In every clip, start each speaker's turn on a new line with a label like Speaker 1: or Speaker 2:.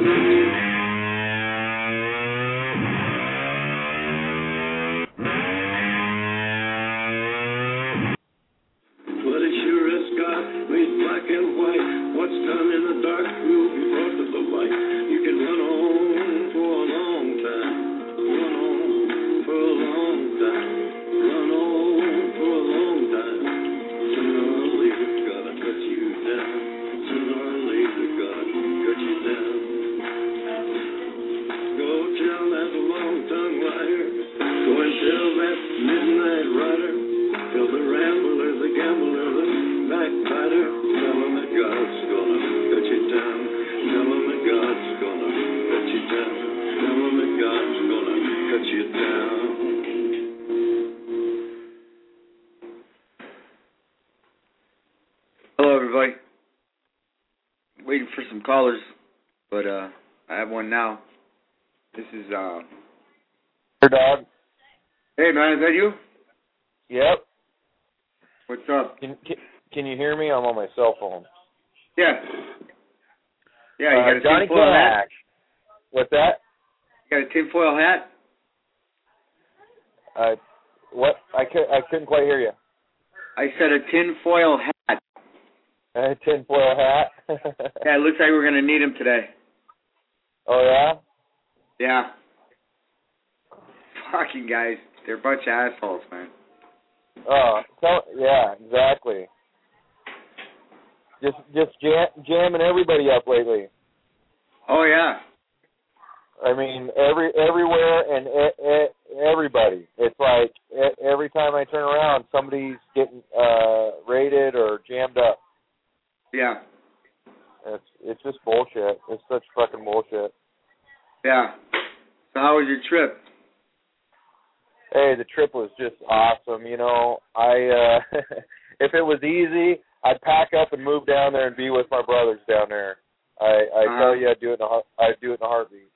Speaker 1: Waiting for some callers, but I have one now. This is
Speaker 2: Hey, dog.
Speaker 1: Hey, man, is that you?
Speaker 2: Yep.
Speaker 1: What's up?
Speaker 2: Can you hear me? I'm on my cell phone.
Speaker 1: Yeah. Yeah, you got a
Speaker 2: Johnny
Speaker 1: tinfoil hat?
Speaker 2: Cash. What's that?
Speaker 1: You got a tinfoil hat?
Speaker 2: What? I couldn't quite hear you.
Speaker 1: I said a tinfoil hat.
Speaker 2: A tinfoil hat?
Speaker 1: Yeah, it looks like we're going to need him today.
Speaker 2: Oh, yeah?
Speaker 1: Yeah. Fucking guys. They're a bunch of assholes, man.
Speaker 2: Oh, yeah, exactly. Just jamming everybody up lately.
Speaker 1: Oh, yeah.
Speaker 2: I mean, everywhere and everybody. It's like every time I turn around, somebody's getting raided or jammed up.
Speaker 1: Yeah.
Speaker 2: It's just bullshit. It's such fucking bullshit.
Speaker 1: Yeah. So how was your trip?
Speaker 2: Hey, the trip was just awesome. You know, I if it was easy, I'd pack up and move down there and be with my brothers down there. I tell you, I'd do it in a heartbeat.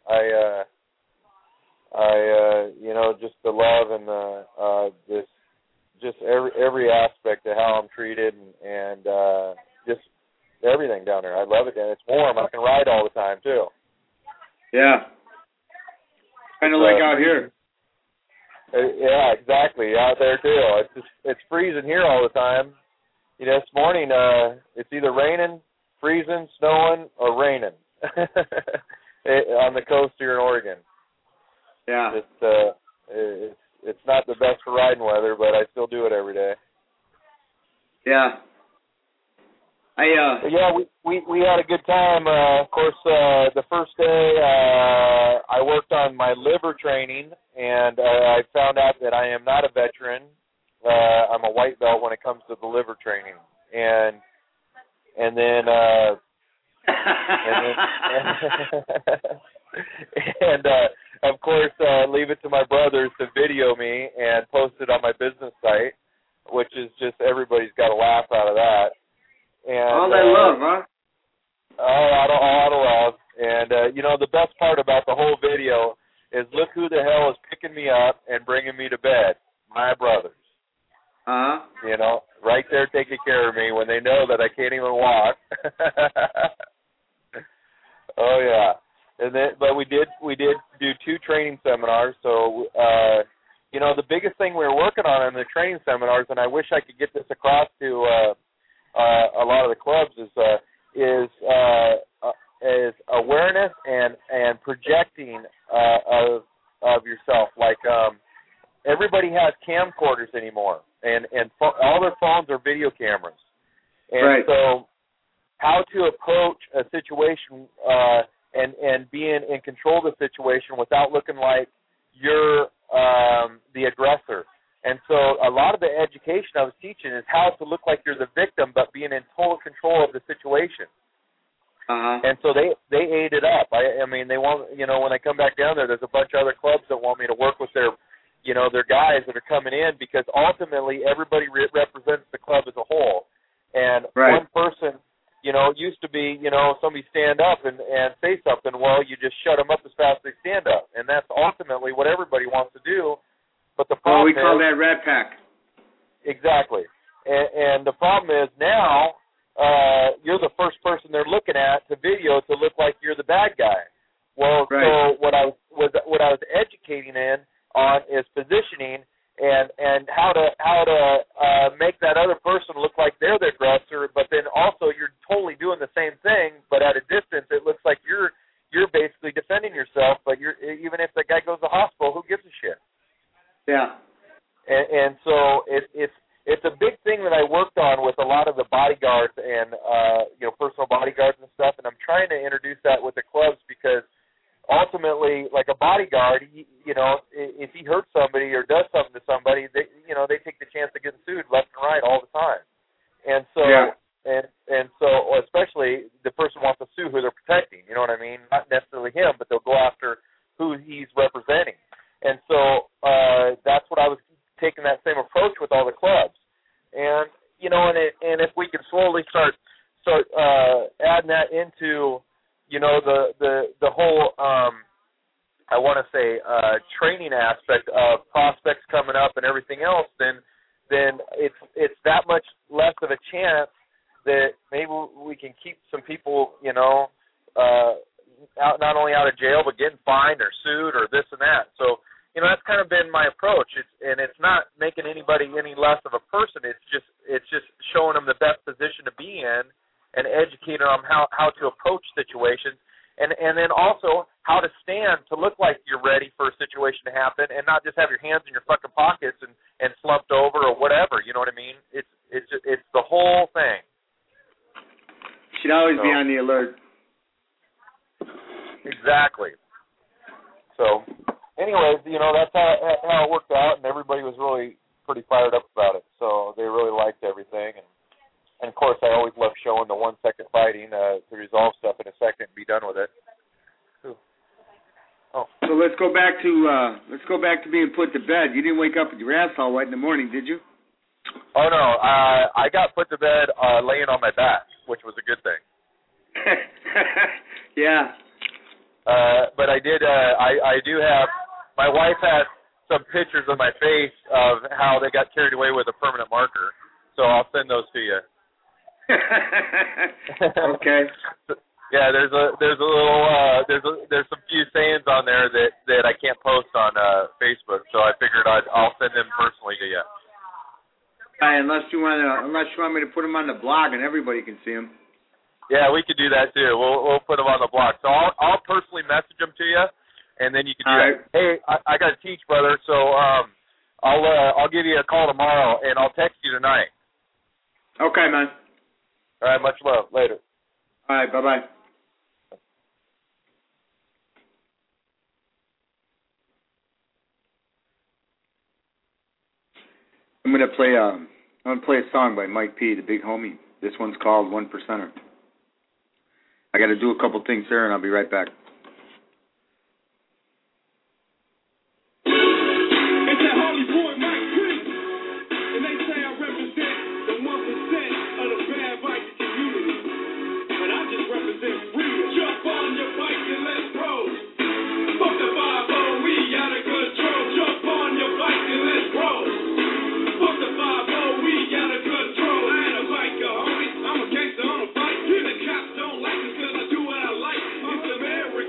Speaker 2: You know, just the love and the just every aspect of how I'm treated and just everything down there. I love it, and it's warm. I can ride all the time too.
Speaker 1: Yeah. Kind of like out here.
Speaker 2: Yeah, exactly. Out there too. It's freezing here all the time. You know, this morning it's either raining, freezing, snowing, or raining on the coast here in Oregon.
Speaker 1: Yeah.
Speaker 2: It's not the best for riding weather, but I still do it every day.
Speaker 1: Yeah.
Speaker 2: Yeah, we had a good time. Of course, the first day I worked on my liver training, and I found out that I am not a veteran. I'm a white belt when it comes to the liver training, and then of course leave it to my brothers to video me and post it on my business site, which is just everybody's got a laugh out of that. And,
Speaker 1: all that love, huh?
Speaker 2: All the love. And, you know, the best part about the whole video is look who the hell is picking me up and bringing me to bed. My brothers.
Speaker 1: Uh-huh.
Speaker 2: You know, right there taking care of me when they know that I can't even walk. Oh, yeah. And then, but we did do 2 training seminars. So, you know, the biggest thing we were working on in the training seminars, and I wish I could get this across to a lot of the clubs, is awareness and projecting of yourself. Like everybody has camcorders anymore, and all their phones are video cameras. And
Speaker 1: right.
Speaker 2: So, how to approach a situation and being in control of the situation without looking like you're the aggressor. And so a lot of the education I was teaching is how to look like you're the victim but being in total control of the situation.
Speaker 1: Uh-huh.
Speaker 2: And so they ate it up. I mean, they want, you know, when I come back down there, there's a bunch of other clubs that want me to work with their, you know, their guys that are coming in, because ultimately everybody represents the club as a whole. And
Speaker 1: right.
Speaker 2: One person, you know, it used to be, you know, somebody stand up and say something, well, you just shut them up as fast as they stand up. And that's ultimately what everybody wants to do. But the problem
Speaker 1: we call that Rat Pack.
Speaker 2: Exactly. And the problem is now you're the first person they're looking at to video to look like you're the bad guy. focusing in on is positioning and how to make that other person look like they're the aggressor, but then also you're totally doing the same thing, but at a distance it looks like you're basically defending yourself, but even if the guy goes to the hospital, who gives a shit?
Speaker 1: Yeah.
Speaker 2: And so it's a big thing that I worked on with a lot of the bodyguards and personal bodyguards and stuff, and I'm trying to introduce that with the clubs because ultimately, like a bodyguard, if he hurts somebody or does something to somebody, they take the chance of getting sued left and right all the time. And so, and so, especially the person wants to sue who they're protecting. You know what I mean? Not necessarily him, but they'll go after who he's representing. And so that's what I was taking that same approach with all the clubs. And and if we can slowly start adding that into the whole I want to say training aspect of prospects coming up and everything else, then it's that much less of a chance that maybe we can keep some people out, not only out of jail but getting fined or sued or this and that. So that's kind of been my approach. It's not making anybody any less of a person. It's just showing them the best position to be in and educating them how to approach situations, and then also how to stand to look like you're ready for a situation to happen and not just have your hands in your fucking pockets and slumped over or whatever. You know what I mean? It's the whole thing.
Speaker 1: Should always be on the alert.
Speaker 2: Exactly. So, anyways, that's how it worked out, and everybody was really pretty fired up about it. So they really liked everything, and of course, I always love showing the 1 second fighting to resolve stuff in a second and be done with it. Oh.
Speaker 1: So let's go back to being put to bed. You didn't wake up with your ass all wet in the morning, did you?
Speaker 2: Oh no, I got put to bed laying on my back, which was a good thing.
Speaker 1: Yeah.
Speaker 2: But I did. I do have. My wife has some pictures of my face of how they got carried away with a permanent marker. So I'll send those to you.
Speaker 1: Okay.
Speaker 2: Yeah, there's a little there's some few sayings on there that I can't post on Facebook. So I figured I'll send them personally to you.
Speaker 1: Unless you want me to put them on the blog and everybody can see them.
Speaker 2: Yeah, we could do that too. We'll put them on the blog. So I'll personally message them to you, and then you can do that. Hey, I got to teach, brother. So I'll give you a call tomorrow, and I'll text you tonight.
Speaker 1: Okay, man.
Speaker 2: All right, much love. Later.
Speaker 1: All right, bye-bye. I'm gonna play a song by Mike P, the big homie. This one's called 1%er. I got to do a couple things here, and I'll be right back.
Speaker 3: I'm a gangster on a bike. The cops don't like us 'cause I do what I like. It's America.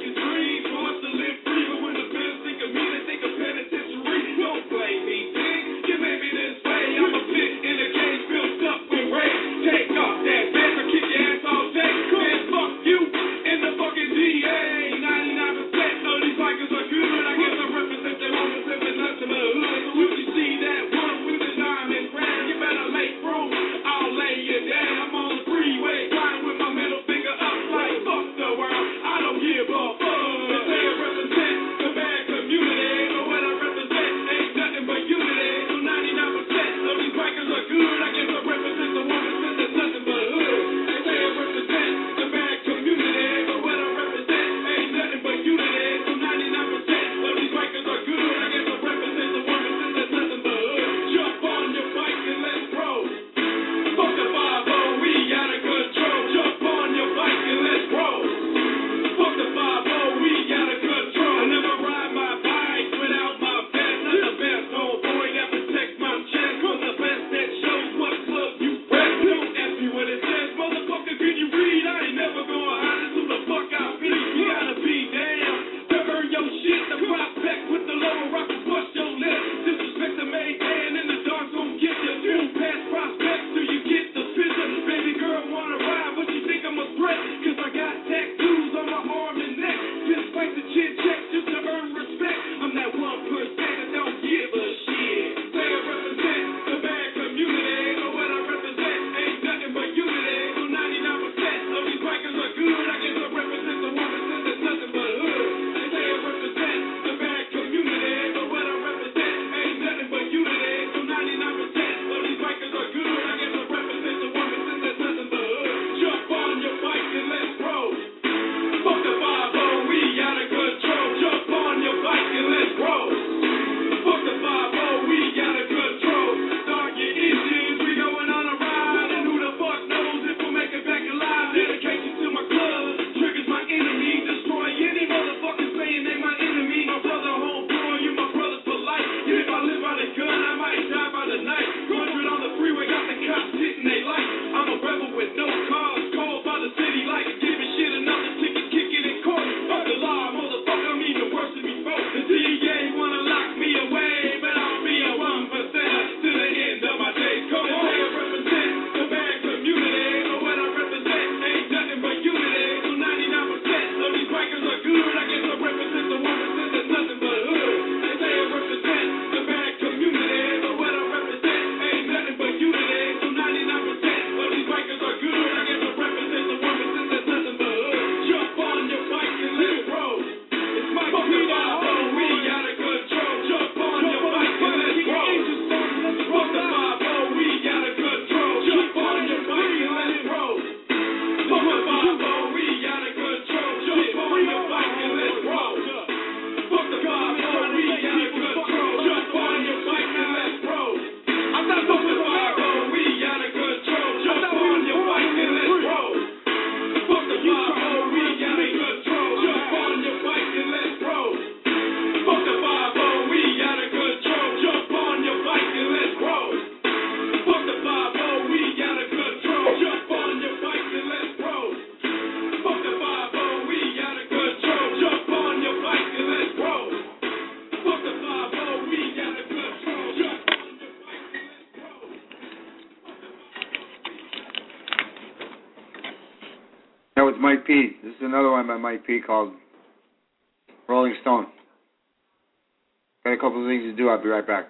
Speaker 1: Mike P. This is another one by Mike P. called Rolling Stone. Got a couple of things to do. I'll be right back.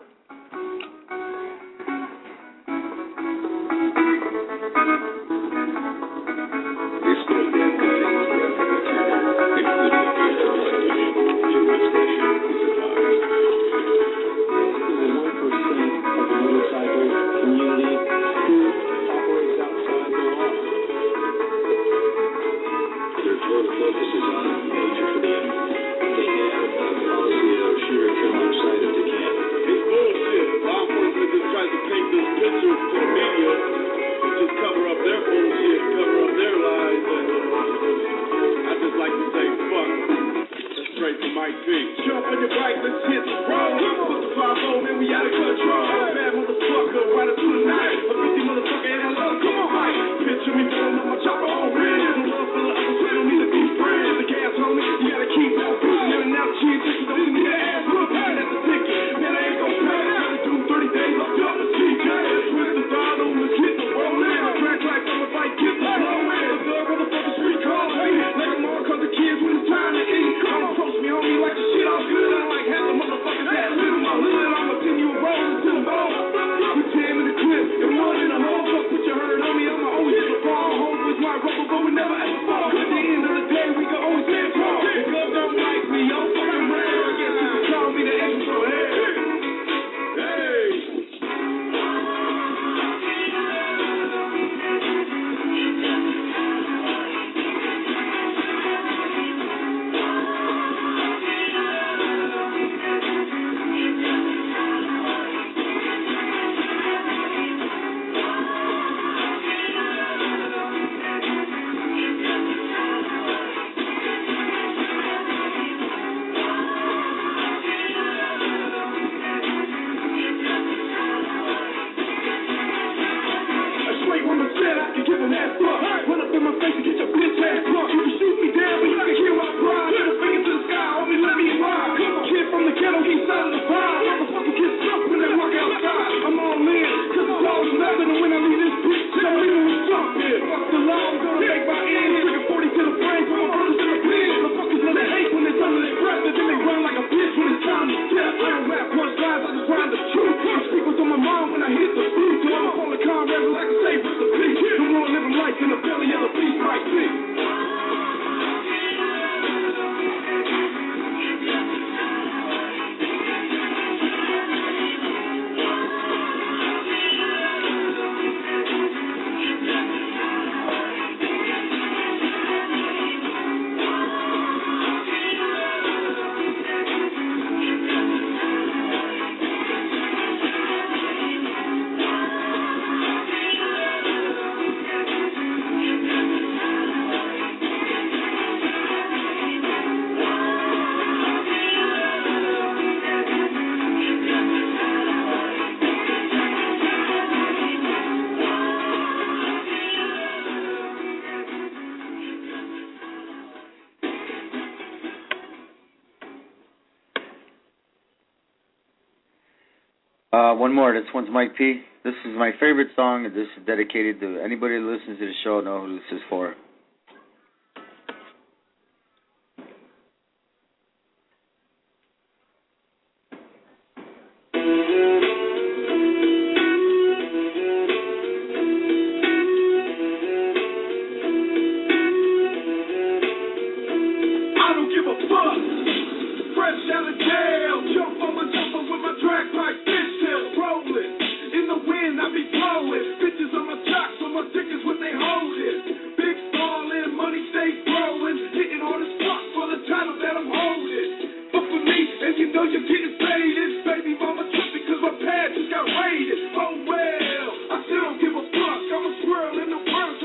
Speaker 1: One more. This one's Mike P. This is my favorite song, and this is dedicated to anybody who listens to the show. Know who this is for.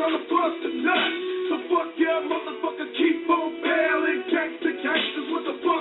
Speaker 3: So fuck yeah, motherfucker, keep on bailing. Gangsta gangsters, what the fuck?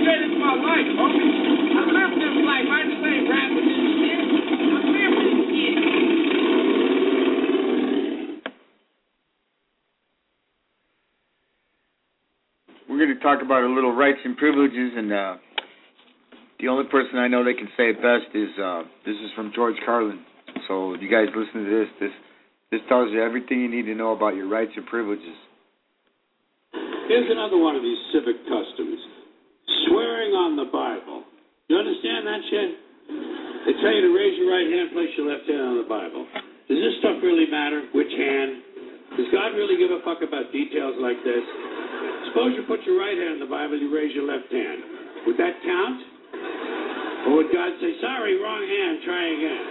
Speaker 3: say this is my life, homie. I lived this life. I just ain't rapping this shit. I live this shit.
Speaker 1: We're going to talk about a little rights and privileges, and the only person I know that can say it best is this is from George Carlin. So you guys listen to this. This tells you everything you need to know about your rights and privileges.
Speaker 4: Here's another one of these civic customs. Swearing on the Bible. You understand that shit? They tell you to raise your right hand, place your left hand on the Bible. Does this stuff really matter? Which hand? Does God really give a fuck about details like this? Suppose you put your right hand on the Bible, you raise your left hand. Would that count? Or would God say, sorry, wrong hand, try again?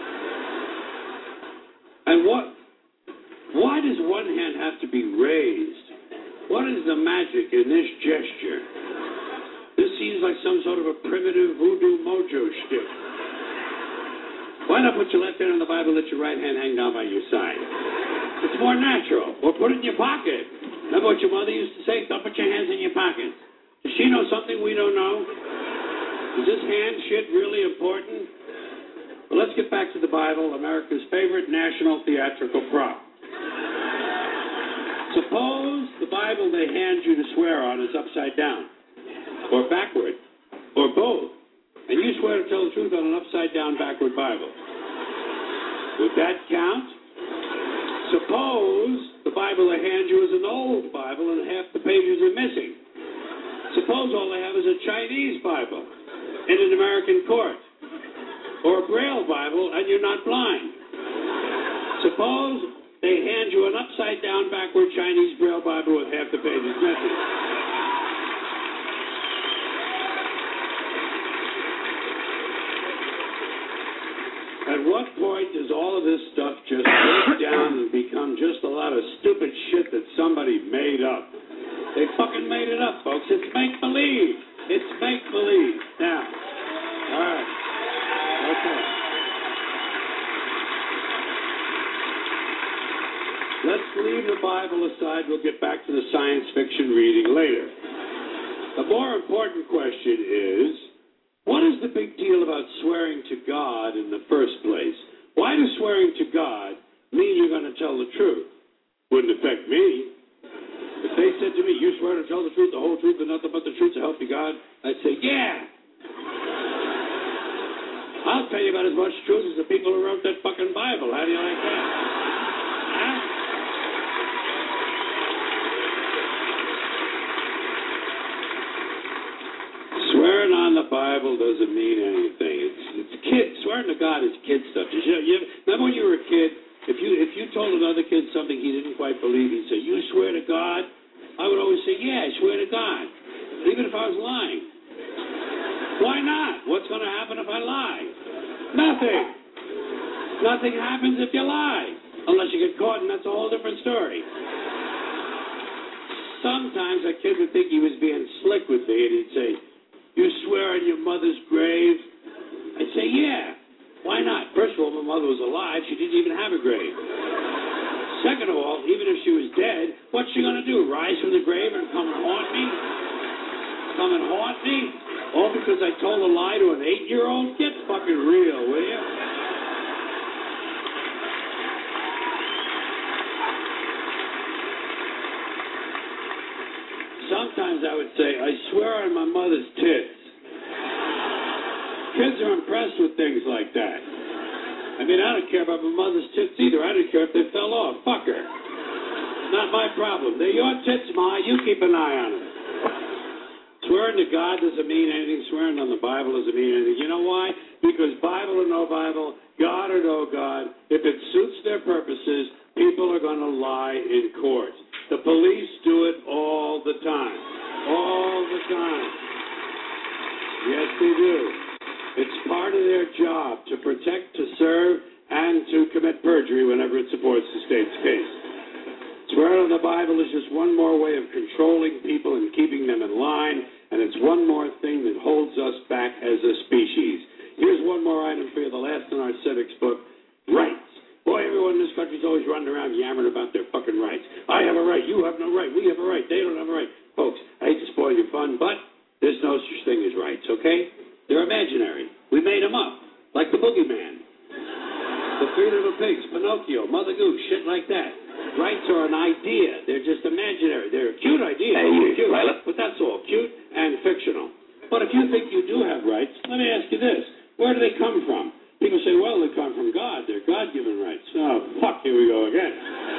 Speaker 4: And why does one hand have to be raised? What is the magic in this gesture? This seems like some sort of a primitive voodoo mojo shtick. Why not put your left hand on the Bible, let your right hand hang down by your side? It's more natural. Or put it in your pocket. Remember what your mother used to say? Don't put your hands in your pockets. Does she know something we don't know? Is this hand shit really important? Well, let's get back to the Bible, America's favorite national theatrical prop. Suppose the Bible they hand you to swear on is upside down, or backward, or both, and you swear to tell the truth on an upside-down, backward Bible. Would that count? Suppose the Bible they hand you is an old Bible and half the pages are missing. Suppose all they have is a Chinese Bible in an American court, or a Braille Bible and you're not blind. Suppose they hand you an upside-down, backward Chinese Braille Bible with half the pages missing. At what point does all of this stuff just break down and become just a lot of stupid shit that somebody made up? They fucking made it up, folks. It's make-believe. It's make-believe. Now, all right. Okay. Let's leave the Bible aside. We'll get back to the science fiction reading later. The more important question is, what is the big deal about swearing to God in the first place? Why does swearing to God mean you're going to tell the truth? Wouldn't affect me. If they said to me, you swear to tell the truth, the whole truth, and nothing but the truth to help you God, I'd say, yeah. I'll tell you about as much truth as the people who wrote that fucking Bible. How do you like that? Huh? Swearing on the Bible doesn't mean anything. It's kid. Swearing to God is kid stuff. Remember when you were a kid, if you told another kid something he didn't quite believe, he'd say, you swear to God? I would always say, yeah, I swear to God. Even if I was lying. Why not? What's going to happen if I lie? Nothing. Nothing happens if you lie. Unless you get caught, and that's a whole different story. Sometimes a kid would think he was being slick with me, and he'd say, you swear on your mother's grave? I'd say, yeah. Why not? First of all, my mother was alive. She didn't even have a grave. Second of all, even if she was dead, what's she going to do? Rise from the grave and come and haunt me? Come and haunt me? All because I told a lie to an 8-year-old? Get fucking real, will you? Sometimes I would say, I swear on my mother's tits. Kids are impressed with things like that. I mean, I don't care about my mother's tits either. I don't care if they fell off. Fuck her. Not my problem. They're your tits, Ma. You keep an eye on them. Swearing to God doesn't mean anything. Swearing on the Bible doesn't mean anything. You know why? Because Bible or no Bible, God or no God, if it suits their purposes, people are going to lie in court. The police do it all the time. All the time. Yes, they do. It's part of their job to protect, to serve, and to commit perjury whenever it supports the state's case. Swearing on the Bible is just one more way of controlling people and keeping them in line, and it's one more thing that holds us back as a species. Here's one more item for you, the last in our civics book, rights. Boy, everyone in this country's always running around yammering about their fucking rights. I have a right, you have no right, we have a right, they don't have a right. Folks, I hate to spoil your fun, but there's no such thing as rights. if you think you do have rights, let me ask you this. Where do they come from? People say, well, they come from God. They're God-given rights. Oh, fuck, here we go again.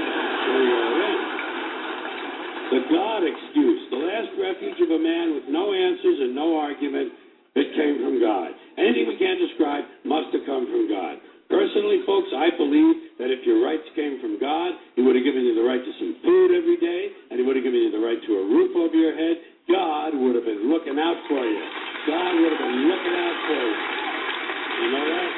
Speaker 4: The God excuse, the last refuge of a man with no answers and no argument, it came from God. Anything we can't describe must have come from God. Personally, folks, I believe that if your rights came from God, He would have given you the right to some food every day, and He would have given you the right to a roof over your head. God would have been looking out for you. God would have been looking out for you. You know that?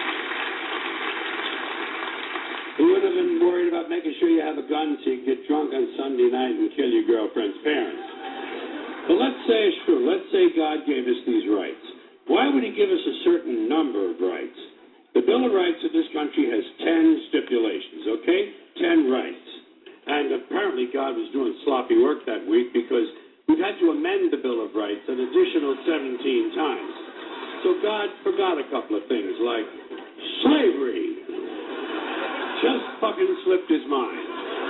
Speaker 4: He would have been worried about making sure you have a gun so you can get drunk on Sunday night and kill your girlfriend's parents. But let's say it's true. Let's say God gave us these rights. Why would He give us a certain number of rights? The Bill of Rights of this country has 10 stipulations, okay? 10 rights. And apparently God was doing sloppy work that week because we've had to amend the Bill of Rights an additional 17 times. So God forgot a couple of things like slavery. Just fucking slipped His mind.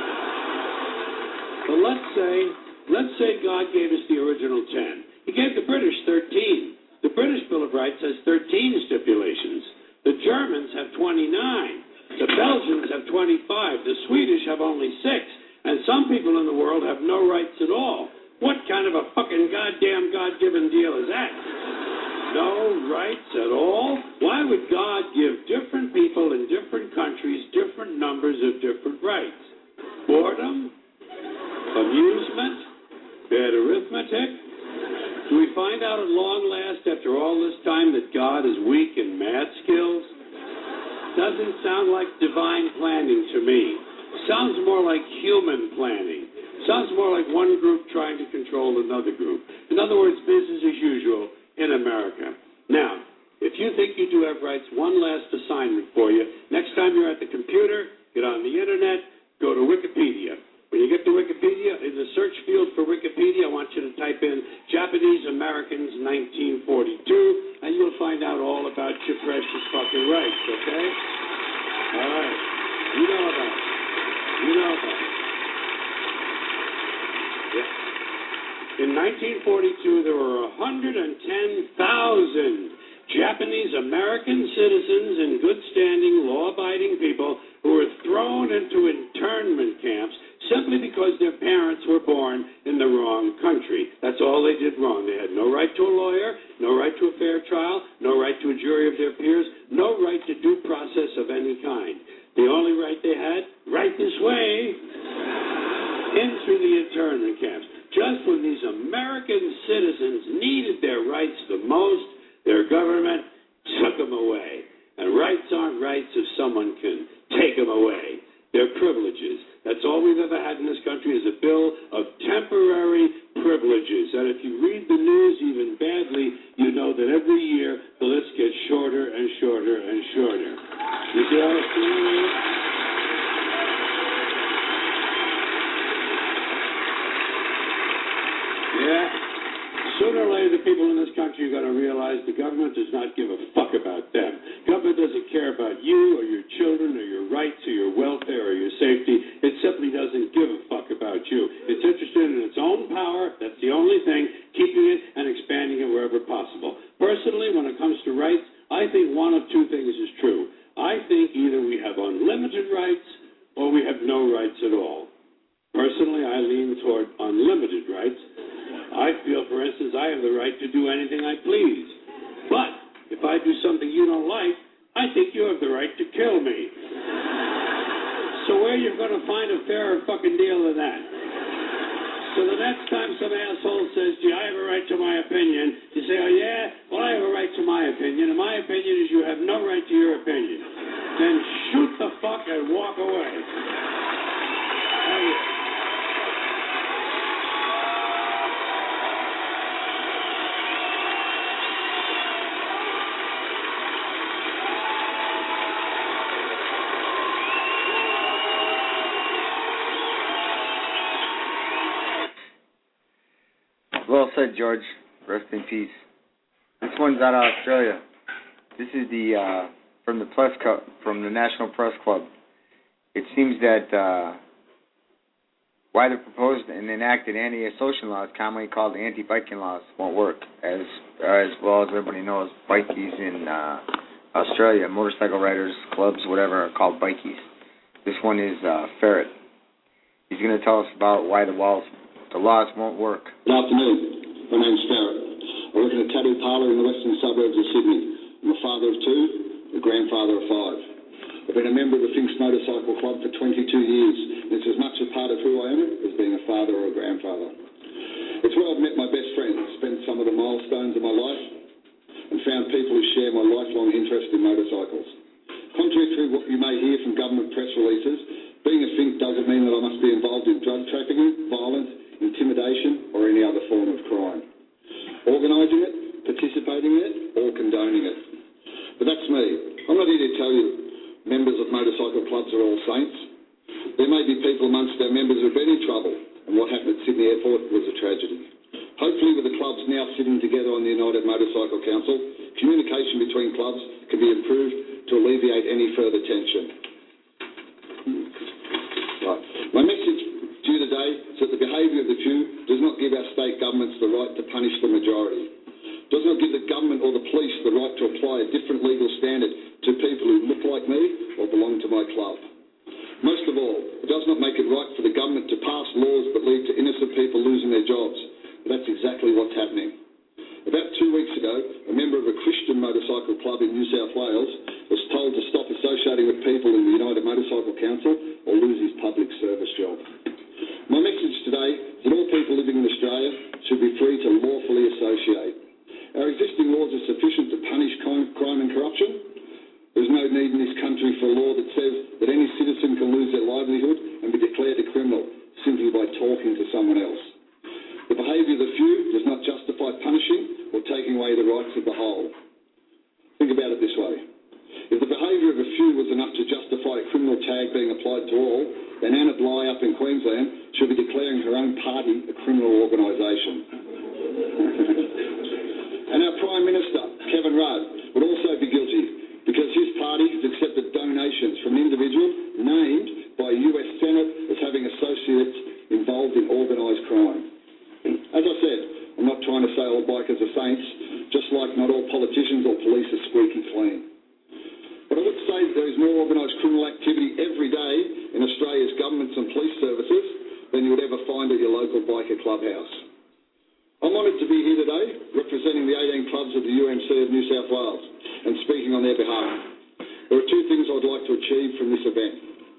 Speaker 4: But let's say God gave us the original 10. He gave the British 13. The British Bill of Rights has 13 stipulations. The Germans have 29. The Belgians have 25. The Swedish have only 6. And some people in the world have no rights at all. What kind of a fucking goddamn God-given deal is that? No rights at all? Why would God give different people in different countries different numbers of different rights? Boredom? Amusement? Bad arithmetic? Do we find out at long last after all this time that God is weak in math skills? Doesn't sound like divine planning to me. Sounds more like human planning. Sounds more like one group trying to control another group. In other words, business as usual in America. Now, if you think you do have rights, one last assignment for you. Next time you're at the computer, get on the internet, go to Wikipedia. When you get to Wikipedia, in the search field for Wikipedia, I want you to type in Japanese Americans 1942, and you'll find out all about your precious fucking rights, okay? All right. You know about it. Yeah. In 1942, there were 110,000 Japanese American citizens and good standing, law-abiding people who were thrown into internment camps simply because their parents were born in the wrong country. That's all they did wrong. They had no right to a lawyer, no right to a fair trial, no right to a jury of their peers, no right to due process of any kind. The only right they had, right this way, into the internment camps. Just when these American citizens needed their rights the most, their government took them away. And rights aren't rights if someone can take them away. They're privileges. That's all we've ever had in this country is a bill of temporary privileges. And if you read the news even badly, you know that every year the list gets shorter and shorter and shorter. You see how it's doing? Yeah. Sooner or later, the people in this country are going to realize the government does not give a fuck about them. Government doesn't care about you or your children or your rights or your welfare or your safety. It simply doesn't give a fuck about you. It's interested in its own power. That's the only thing, keeping it and expanding it wherever possible. Personally, when it comes to rights, I think one of two things is true. I think either we have unlimited rights or we have no rights at all. Personally, I lean toward unlimited rights. I feel, for instance, I have the right to do anything I please. But if I do something you don't like, I think you have the right to kill me. So where are you going to find a fairer fucking deal than that? So the next time some asshole says, gee, I have a right to my opinion, you say, oh yeah? Well, I have a right to my opinion, and my opinion is you have no right to your opinion. Then shoot the fuck and walk away.
Speaker 1: Well said, George. Rest in peace. This one's out of Australia. This is the from the National Press Club. It seems that why the proposed and enacted anti-asocial laws, commonly called anti-biking laws, won't work. As well as everybody knows, bikies in Australia, motorcycle riders, clubs, whatever, are called bikies. This one is Ferret. He's going to tell us about why the laws won't work.
Speaker 5: Good afternoon. My name's Ferret. I work in a tattoo parlour in the western suburbs of Sydney. I'm a father of 2, a grandfather of 5. I've been a member of the Finks Motorcycle Club for 22 years, and it's as much a part of who I am as being a father or a grandfather. It's where I've met my best friends, spent some of the milestones of my life, and found people who share my lifelong interest in motorcycles. Contrary to what you may hear from government press releases, being a Fink doesn't mean that I must be involved in drug trafficking, violence, intimidation, or any other form of crime. Organising it, participating in it, or condoning it. But that's me. I'm not here to tell you members of motorcycle clubs are all saints. There may be people amongst our members who have been in trouble, and what happened at Sydney Airport was a tragedy. Hopefully, with the clubs now sitting together on the United Motorcycle Council, communication between clubs can be improved to alleviate any further tension. My message to you today is that the behaviour of the few does not give our state governments the right to punish the majority. Does not give the government or the police the right to apply a different legal standard to people who look like me or belong to my club. Most of all, it does not make it right for the government to pass laws that lead to innocent people losing their jobs. But that's exactly what's happening. About 2 weeks ago, a member of a Christian motorcycle club in New South Wales was told to stop associating with people in the United Motorcycle Council or lose his public service job. My message today is that all people living in Australia should be free to lawfully associate. Our existing laws are sufficient to punish crime and corruption. There's no need in this country for a law that says that any citizen can lose their livelihood and be declared a criminal simply by talking to someone else. The behaviour of the few does not justify punishing or taking away the rights of the whole. Think about it this way. If the behaviour of a few was enough to justify a criminal tag being applied to all, then Anna Bligh up in Queensland should be declaring her own party a criminal organisation. And our Prime Minister, Kevin Rudd, would also be guilty because his party has accepted donations from individuals named by US Senate as having associates involved in organised crime. As I said, I'm not trying to say all bikers are saints, just like not all politicians or police are squeaky clean. But I would say that there is more organised criminal activity every day in Australia's governments and police services than you would ever find at your local biker clubhouse. I'm honoured to be here today representing the 18 clubs of the UMC of New South Wales and speaking on their behalf. There are 2 things I'd like to achieve from this event.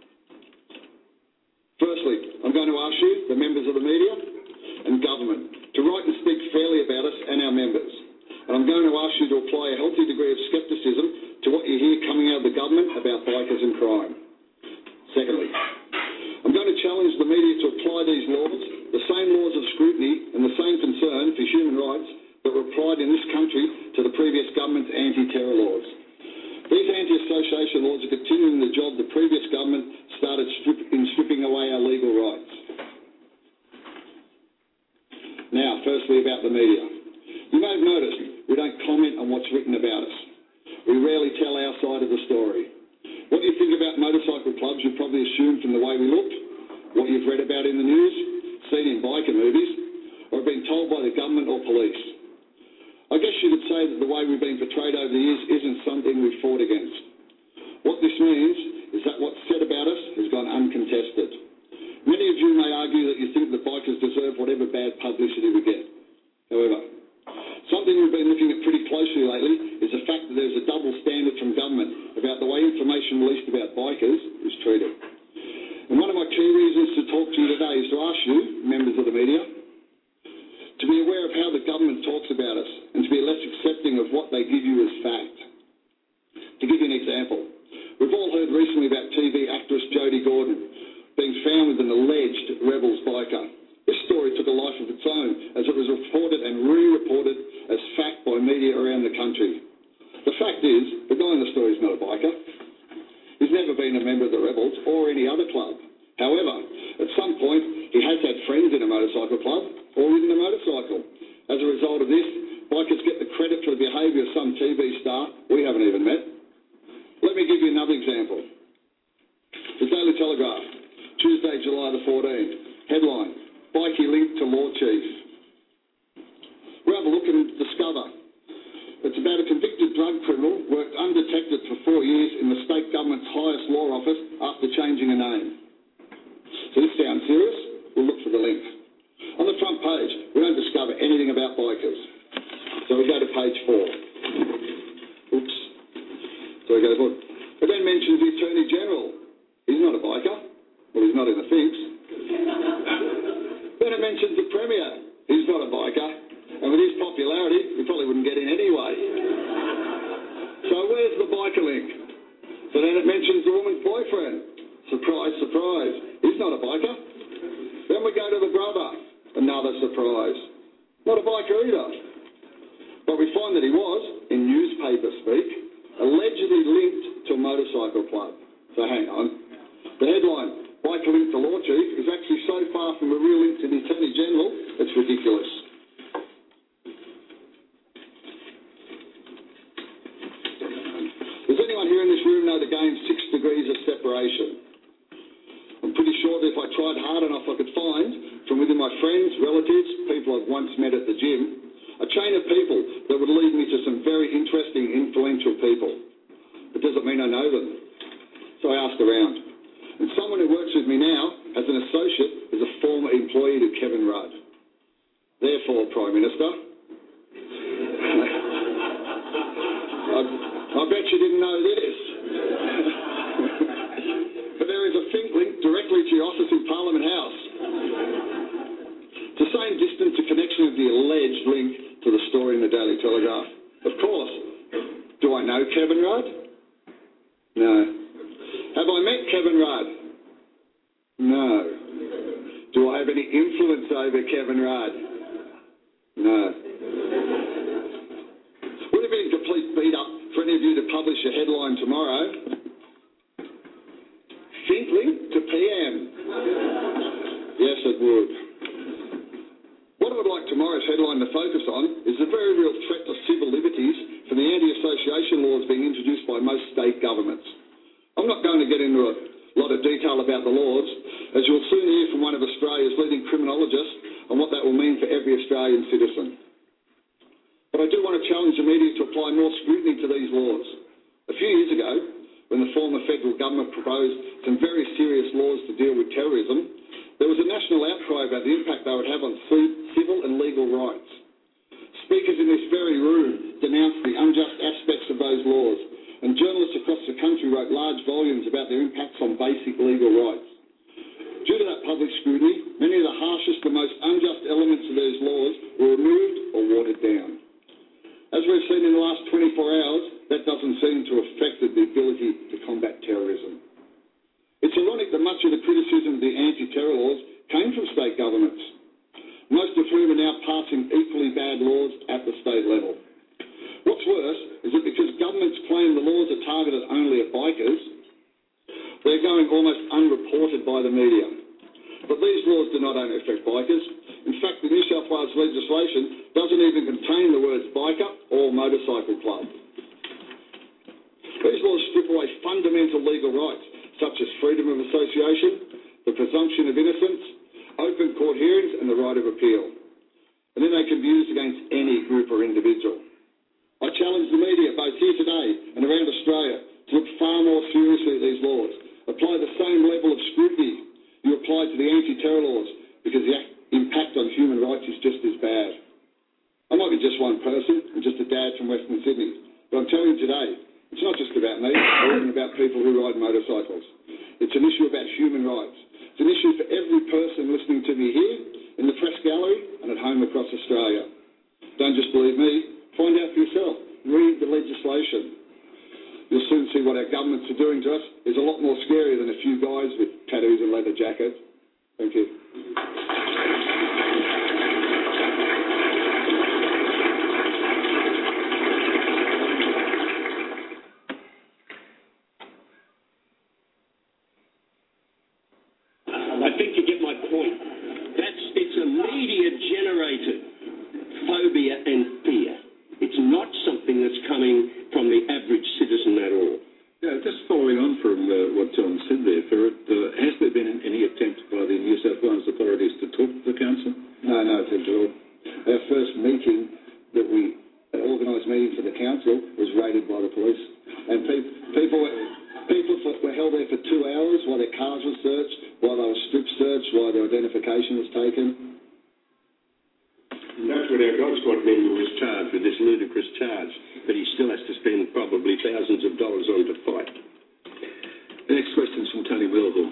Speaker 5: Firstly, I'm going to ask you, the members of the media and government, to write and speak fairly about us and our members. And I'm going to ask you to apply a healthy degree of scepticism to what you hear coming out of the government about bikers and crime. Secondly, I'm going to challenge the media to apply these laws, the same laws of scrutiny and the same concern for human rights that were applied in this country to the previous government's anti-terror laws. These anti-association laws are continuing the job the previous government started in stripping away our legal rights. Now, firstly about the media. You may have noticed we don't comment on what's written about us. We rarely tell our side of the story. What you think about motorcycle clubs you probably assumed from the way we looked, what you've read about in the news, seen in biker movies, or been told by the government or police. I guess you could say that the way we've been portrayed over the years isn't something we've fought against. What this means is that what's said about us has gone uncontested. Many of you may argue that you think that bikers deserve whatever bad publicity we get. However, something we've been looking at pretty closely lately is the fact that there's a double standard from government about the way information released about bikers is treated. And one of my key reasons to talk to you today is to ask you, members of the media, to be aware of how the government talks about us and to be less accepting of what they give you as fact. To give you an example, we've all heard recently about TV actress Jodie Gordon being found with an alleged Rebels biker. This story took a life of its own as it was reported and re-reported as fact by media around the country. The fact is, the guy in the story is not a biker. He's never been a member of the Rebels or any other club. However, at some point, he has had friends in a motorcycle club or ridden a motorcycle. As a result of this, bikers get the credit for the behaviour of some TV star we haven't even met. Let me give you another example. The Daily Telegraph, Tuesday, July the 14th. Headline. chief. We have a look and discover it's about a convicted drug criminal worked undetected for 4 years in the state government's highest law office after changing a name. So this sounds serious? We'll look for the link. On the front page, we don't discover anything about bikers. So we go to page 4. Oops. So we go forward. It then mentions the Attorney General. He's not a biker. Well, he's not in the fix. Then it mentions the Premier. He's not a biker. And with his popularity, we probably wouldn't get in anyway. So where's the biker link? So then it mentions the woman's boyfriend. Surprise, surprise. He's not a biker. Then we go to the brother. Another surprise. Not a biker either. But we find that he was, in newspaper speak, allegedly linked to a motorcycle club. So hang on. The headline, biker link to law chief, is actually so far from a real link to the Attorney General, it's ridiculous. Does anyone here in this room know the game 6 Degrees of Separation? I'm pretty sure that if I tried hard enough I could find, from within my friends, relatives, people I've once met at the gym, a chain of people that would lead me to some very interesting, influential people. But does it mean I know them? So I asked around. And someone who works with me now, as an associate, is a former employee to Kevin Rudd. Therefore, Prime Minister, I bet you didn't know this. But there is a think link directly to your office in Parliament House. It's the same distance to connection of the alleged link to the story in the Daily Telegraph. Of course. Do I know Kevin Rudd? No. Have I met Kevin Rudd? No. Do I have any influence over Kevin Rudd? No. Would it be a complete beat-up for any of you to publish a headline tomorrow? Think link to PM. Yes, it would. What I would like tomorrow's headline to focus on is the very real threat to civil liberties from the anti-association laws being introduced by most state governments. I'm not going to get into a lot of detail about the laws, as you'll soon hear from one of Australia's leading criminologists on what that will mean for every Australian citizen. But I do want to challenge the media to apply more scrutiny to these laws. A few years ago, when the former federal government proposed some very serious laws to deal with terrorism, there was a national outcry about the impact they would have on civil and legal rights. Speakers in this very room denounced the unjust aspects of those laws, and journalists across the country wrote large volumes about their impacts on basic legal rights. Due to that public scrutiny, many of the harshest and most unjust elements of those laws were removed or watered down. As we've seen in the last 24 hours, that doesn't seem to have affected the ability to combat terrorism. It's ironic that much of the criticism of the anti-terror laws came from state governments, most of whom are now passing equally bad laws at the state level. What's worse is that because governments claim the laws are targeted only at bikers, they're going almost unreported by the media. But these laws do not only affect bikers. In fact, the New South Wales legislation doesn't even contain the words biker or motorcycle club. These laws strip away fundamental legal rights, such as freedom of association, the presumption of innocence, open court hearings, and the right of appeal. And then they can be used against any group or individual. I challenge the media, both here today and around Australia, to look far more seriously at these laws. Apply the same level of scrutiny you apply to the anti-terror laws, because the impact on human rights is just as bad. I might be just one person and just a dad from Western Sydney, but I'm telling you today, it's not just about me or even about people who ride motorcycles. It's an issue about human rights. It's an issue for every person listening to me here, in the press gallery, and at home across Australia. Don't just believe me. Find out for yourself. Read the legislation. You'll soon see what our governments are doing to us is a lot more scary than a few guys with tattoos and leather jackets. Thank you.
Speaker 4: I think you get my point. It's a media-generated phobia and fear. It's not something that's coming from the average citizen at all.
Speaker 6: Yeah, just following on from what John said
Speaker 5: Joel. Our first meeting that we organised meeting for the council was raided by the police, and people were held there for 2 hours while their cars were searched, while they were strip searched, while their identification was taken.
Speaker 4: That's when our God Squad member was charged with this ludicrous charge, but he still has to spend probably thousands of dollars on to fight.
Speaker 6: The next question is from Tony Melville.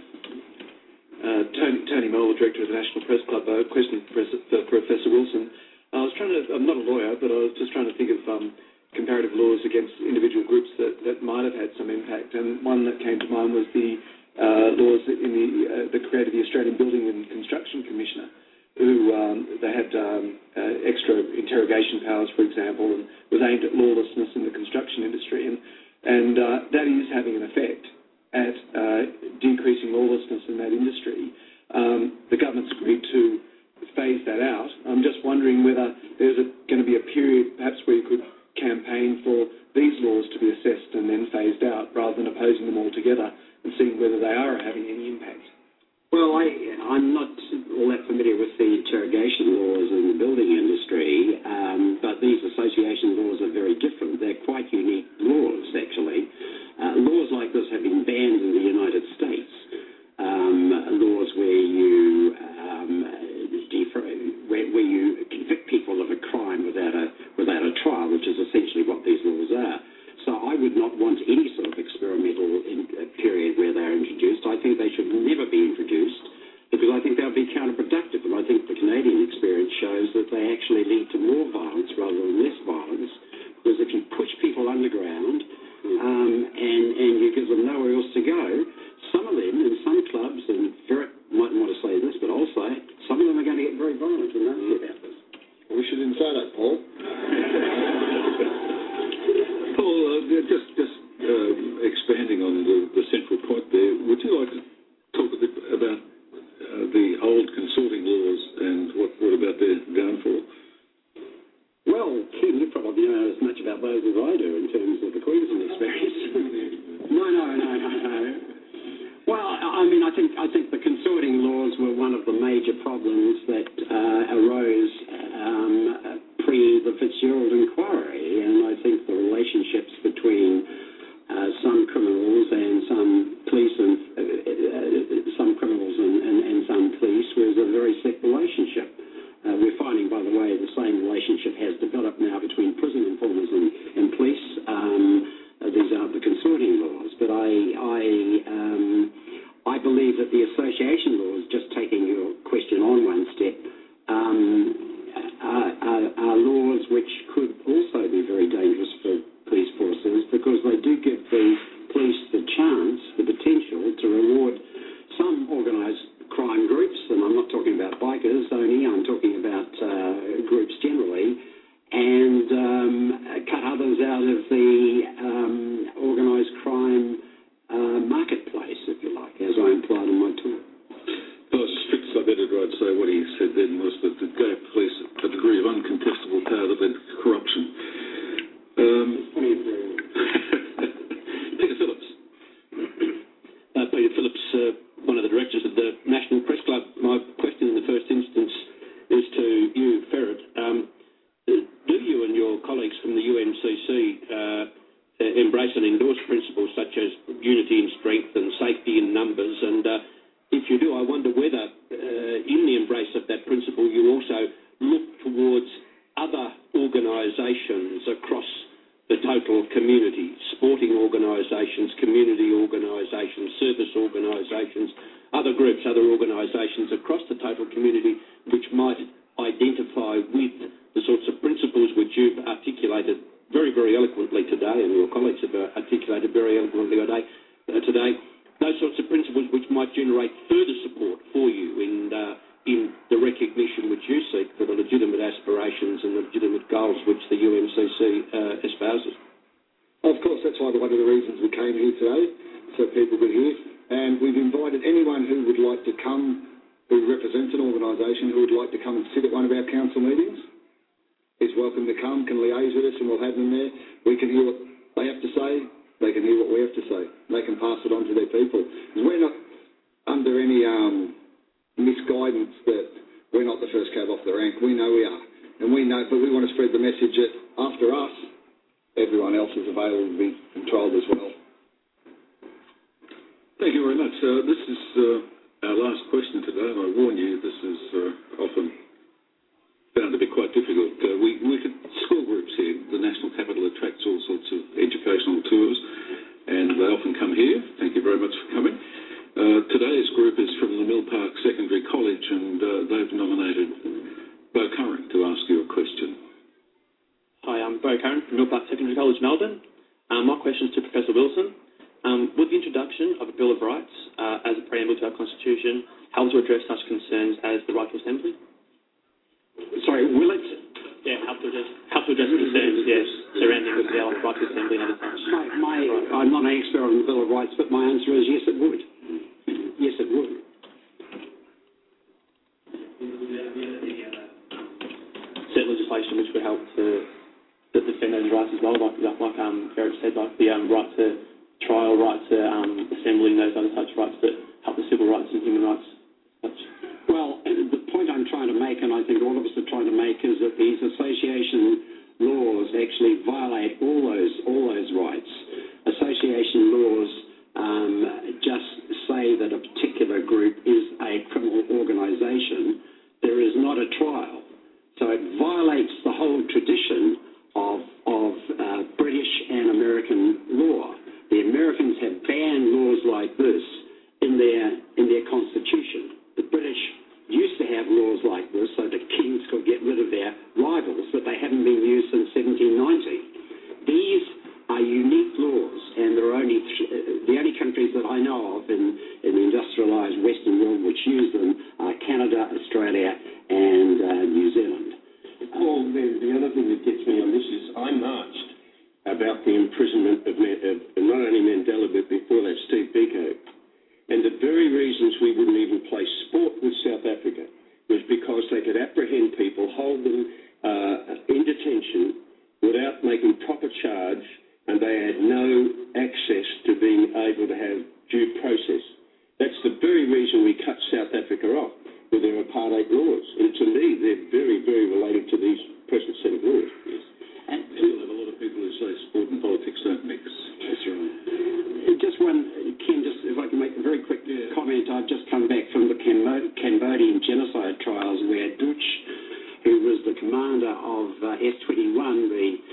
Speaker 6: Tony Melville, Director of the National Press Club. A question for Professor Wilson. I'm not a lawyer, but I was just trying to think of comparative laws against individual groups that might have had some impact. And one that came to mind was the laws that created the Australian Building and Construction Commissioner, who they had extra interrogation powers, for example, and was aimed at lawlessness in the construction industry. And that is having an effect at decreasing lawlessness in that industry. The government's agreed to phase that out. I'm just wondering whether there's going to be a period perhaps where you could campaign for these laws to be assessed and then phased out rather than opposing them altogether and seeing whether they are having any impact.
Speaker 7: Well, I'm not all that familiar with the interrogation laws in the building industry, but these association laws are very different. They're quite unique laws, actually. Laws like this have been banned in the United States. Laws where you convict people of a crime without a trial, which is essentially what these laws are. So I would not want any sort of experimental period where they're introduced. I think they should never be introduced because I think they'll be counterproductive. And I think the Canadian experience shows that they actually lead to more violence rather than less violence. Because if you push people underground and you give them nowhere else to go, some of them in some clubs, and Ferret mightn't want to say this, but I'll say it, some of them are going to get very violent and they'll see about this.
Speaker 5: We shouldn't say that, Paul.
Speaker 6: Paul, just expanding on the central point there, would you like to talk a bit about the old consorting laws and what about their downfall?
Speaker 7: Well, Kim, you probably know as much about those as I do in terms of the Queensland experience. No. Well, I mean, I think the consorting laws were one of the major problems that arose pre the Fitzgerald inquiry, and I think the relationships between some criminals and some police and some criminals and some police was a very sick relationship. We're finding, by the way, the same relationship has developed now between prison informers and police. These are the consorting laws, but I believe that the association laws, just taking your question on one step, are laws which could also be very dangerous for police forces because they do give the police the chance, the potential to reward some organised crime groups, and I'm not talking about bikers only, I'm talking about groups generally, and cut others out of the organised crime marketplace, if you like, as I implied in my talk.
Speaker 6: Well, as a strict sub-editor, I'd say what he said then was that it gave police a degree of uncontestable power that led to corruption. Peter Phillips.
Speaker 8: Peter Phillips, one of the directors of the National Press Club. My question in the first instance is to you, Ferret. Do you and your colleagues from the UNCC embrace and endorse principles such as unity in strength and safety in numbers? And if you do, I wonder whether in the embrace of that principle you also look towards other organisations across the total community, sporting organisations, community organisations, service organisations, other groups, other organisations across the total community which might identify with the sorts of principles which you've articulated very, very eloquently today, and your colleagues have articulated very eloquently today, those sorts of principles which might generate further support for you in the recognition which you seek for the legitimate aspirations and the legitimate goals which the UNCC espouses.
Speaker 5: Of course, that's one of the reasons we came here today, so people could hear. And we've invited anyone who would like to come, who represents an organisation, who would like to come and sit at one of our council meetings, is welcome to come, can liaise with us, and we'll have them there. We can hear what they have to say, they can hear what we have to say. They can pass it on to their people. Because we're not under any misguidance that we're not the first cab off the rank. We know we are. And we know, but we want to spread the message that after us, everyone else is available to be controlled as well.
Speaker 9: Thank you very much. This is our last question today, and I warn you, this is often found to be quite difficult. We get school groups here. The National Capital attracts all sorts of educational tours, and they often come here. Thank you very much for coming. Today's group is from the Mill Park Secondary College, and they've nominated Bo Curran to ask you a question.
Speaker 10: Hi, I'm Bo Curran from Mill Park Secondary College, Melbourne. My question is to Professor Wilson. Would the introduction of a Bill of Rights as a preamble to our Constitution help to address such concerns as the right to assembly?
Speaker 7: Sorry, will it?
Speaker 10: Yeah, help to address concerns, yes, surrounding the right to assembly and other such.
Speaker 7: I'm not an expert on the Bill of Rights, but my answer is yes, it would. Yes, it would.
Speaker 10: Certain legislation which would help to defend those rights as well, like Garrett said, like the right to trial, right to assembly, and those other such rights that help the civil rights and human rights. Such.
Speaker 7: Well, the point I'm trying to make, and I think all of us are trying to make, is that these association laws actually violate all those rights. Association laws just say that a particular group is a criminal organisation. There is not a trial. So it violates the whole tradition of British and American law. The Americans have banned laws like this in their constitution. The British used to have laws like this so that kings could get rid of their rivals, but they haven't been used since 1790. These are unique laws, and there are only the only countries that I know of in the industrialised Western world which use them are Canada, Australia, and New Zealand.
Speaker 8: Paul, the other thing that gets me on this is I marched about the imprisonment of not only Mandela but before that Steve Biko. And the very reasons we wouldn't even play sport with South Africa was because they could apprehend people, hold them in detention without making proper charge, and they had no access to being able to have due process. That's the very reason we cut South Africa off with their apartheid laws. And to me, they're very, very related to these present set of laws. Yes.
Speaker 9: And still have a lot of people who say sport and politics don't mix.
Speaker 7: That's right. Just one, Ken, if I can make a very quick comment. I've just come back from the Cambodian genocide trials where Dutch, who was the commander of S21,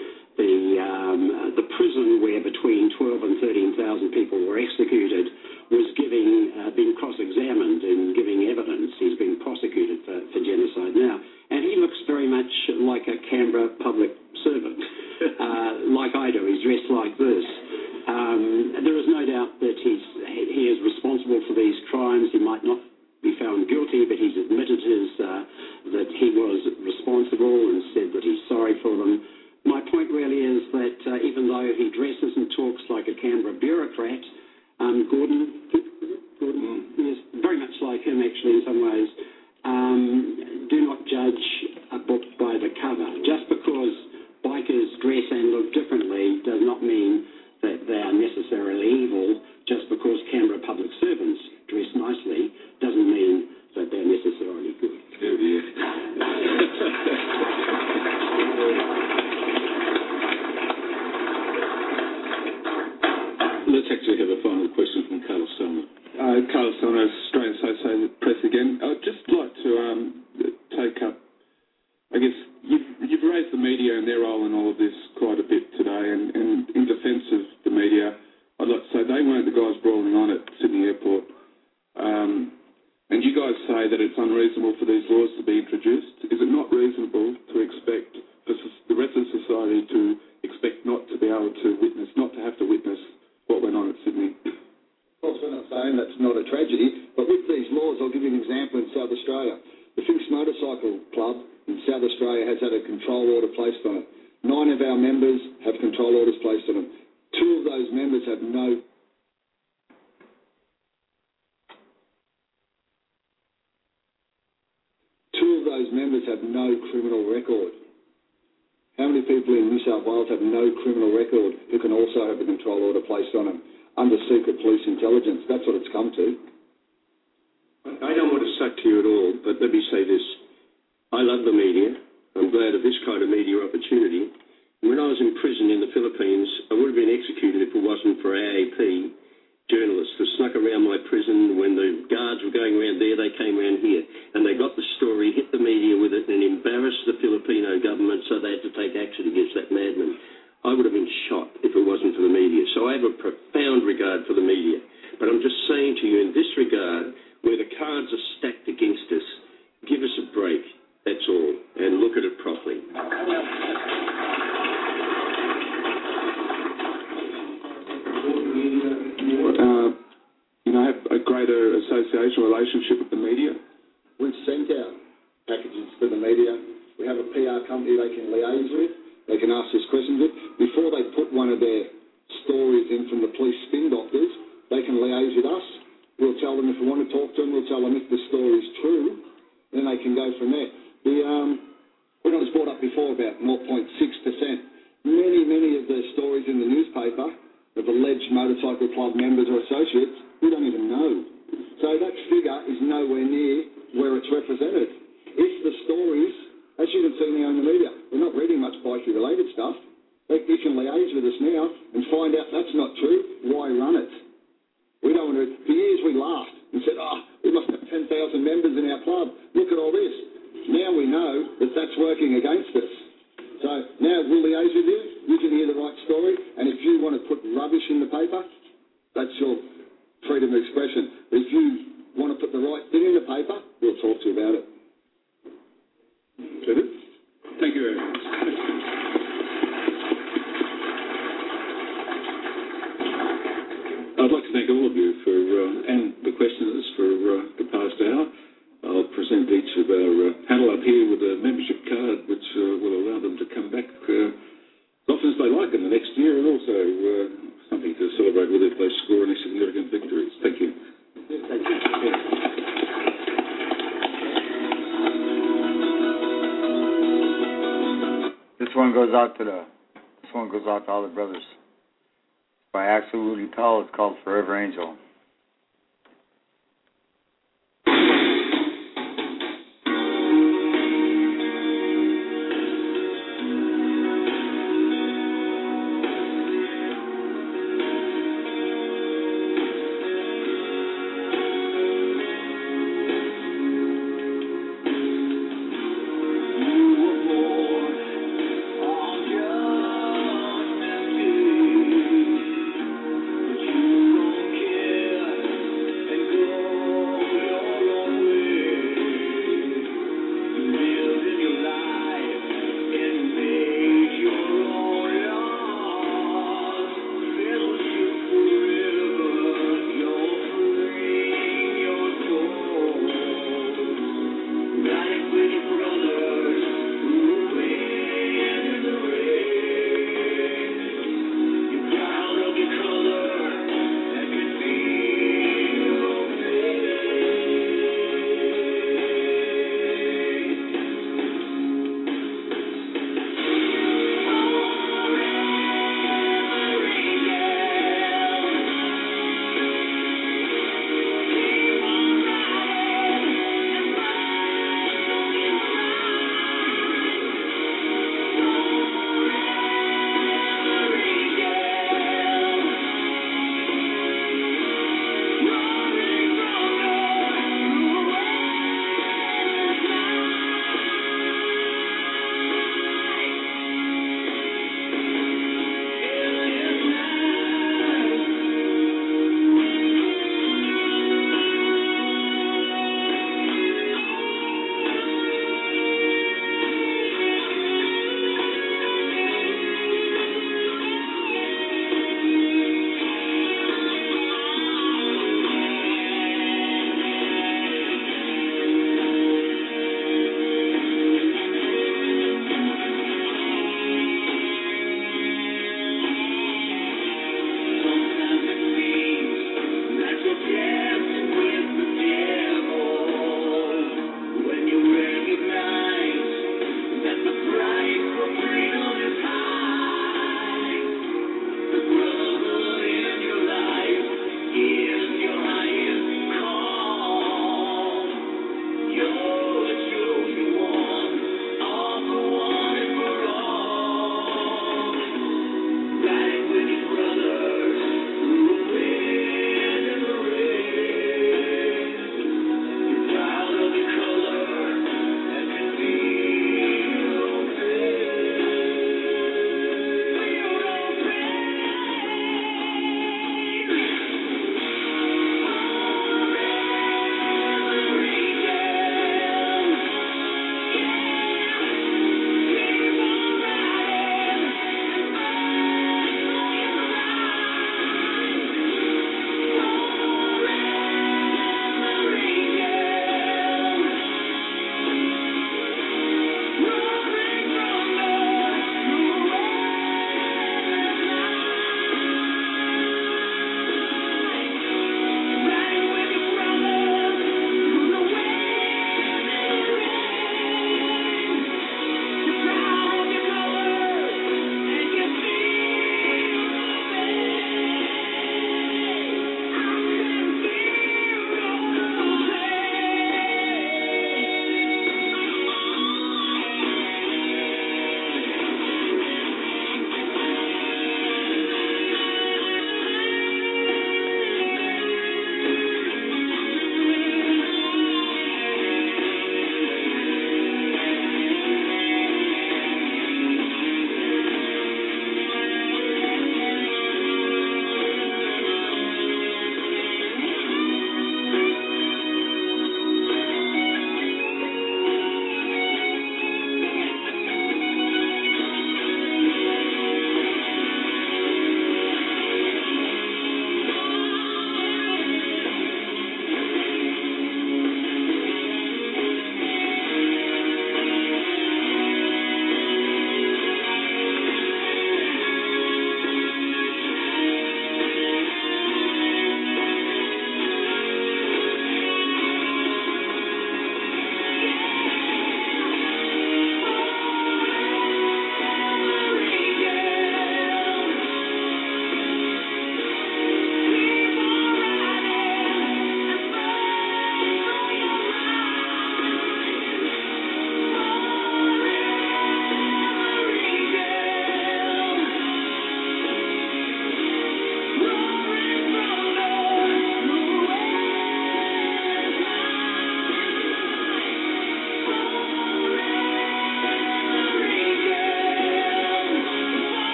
Speaker 7: the prison where between 12 and 13,000 people were executed, was being cross-examined and giving evidence. He's being prosecuted for genocide now. And he looks very much like a Canberra public servant, like I do. He's dressed like this. There is no doubt that he is responsible for these crimes. He might not be found guilty, but he's admitted that he was responsible and said that he's sorry for them. My point really is that even though he dresses and talks like a Canberra bureaucrat, Gordon is very much like him actually in some ways. Do not judge a book by the cover. Just because bikers dress and look differently does not mean that they are necessarily evil. Just because Canberra public servants dress nicely doesn't mean that they're necessarily good.
Speaker 9: Let's actually have a final question from Carl Stoner.
Speaker 11: Carl Stoner, Australian Associated Press again. I'd just like to take up, I guess, you've raised the media and their role in all of this quite a bit today, and in defence of the media, I'd like to say they weren't the guys brawling on at Sydney Airport. And you guys say that it's unreasonable for these laws to be introduced. Is it not reasonable to expect the rest of society to expect not to be able to witness, not to have to witness what went on at Sydney?
Speaker 5: Of course, we're not saying that's not a tragedy, but with these laws, I'll give you an example in South Australia. The Finks Motorcycle Club in South Australia has had a control order placed on it. 9 of our members have control orders placed on them. 2 of those members have no criminal record. How many people in New South Wales have no criminal record who can also have a control order placed on them under secret police intelligence? That's what it's come to.
Speaker 9: I don't want to suck to you at all, but let me say this.
Speaker 8: I love the media. I'm glad of this kind of media opportunity. When I was in prison in the Philippines, I would have been executed if it wasn't for AAP journalists who snuck around my prison. When the guards were going around there, they came around here. And they got the story, hit the media with it, and embarrassed the Filipino government, so they had to take action against that madman. I would have been shot if it wasn't for the media. So I have a profound regard for the media. But I'm just saying to you, in this regard, where the cards are stacked against us, give us a break, that's all, and look at it properly.
Speaker 11: I have a greater association relationship with the media.
Speaker 5: We've sent out packages for the media. We have a PR company they can liaise with. They can ask us questions with. Before they put one of their stories in from the police spin doctors, they can liaise with us. We'll tell them if we want to talk to them. We'll tell them if the story's true. Then they can go from there. When I was brought up before about 0.6%, many of the stories in the newspaper of alleged motorcycle club members or associates, we don't even know. So that figure is nowhere near where it's represented. If the stories, as you can see now in the media, we're not reading much bikie-related stuff. You can liaise with us now and find out that's not true. Why run it? We don't want to. For years we laughed and said, we must have 10,000 members in our club. Look at all this. Now we know that that's working against us. So now we'll liaise with you. You can hear the right story. And if you want to put rubbish in the paper, that's your freedom of expression. But if you want to put the right thing in the paper, we'll talk to you about it.
Speaker 9: Thank you very much. I'd like to thank all of you for and the questioners for the past hour. I'll present each of our panel up here with a membership card which will allow them to come back as often as they like in the next year, and also something to celebrate with if they score any significant victories. Thank you.
Speaker 8: Thank you.
Speaker 1: This one goes out to all the brothers. By Axel Rudy Powell, it's called Forever Angel.
Speaker 3: Yeah.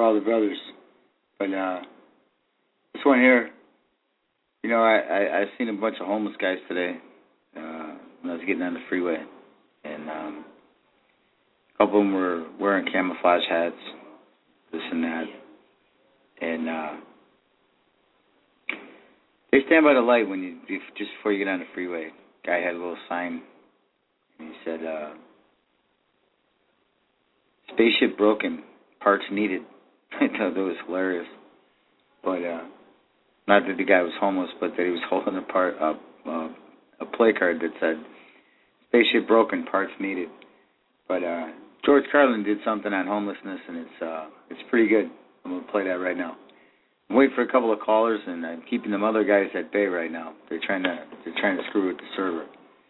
Speaker 1: all the brothers. But this one here, you know, I seen a bunch of homeless guys today when I was getting on the freeway, and a couple of them were wearing camouflage hats, this and that, and they stand by the light when just before you get on the freeway. Guy had a little sign, and he said, "Spaceship broken, parts needed." I thought that was hilarious. But not that the guy was homeless, but that he was holding a play card that said, "Spaceship broken, parts needed." But George Carlin did something on homelessness, and it's pretty good. I'm going to play that right now. I'm waiting for a couple of callers, and I'm keeping them other guys at bay right now. They're trying to screw with the server.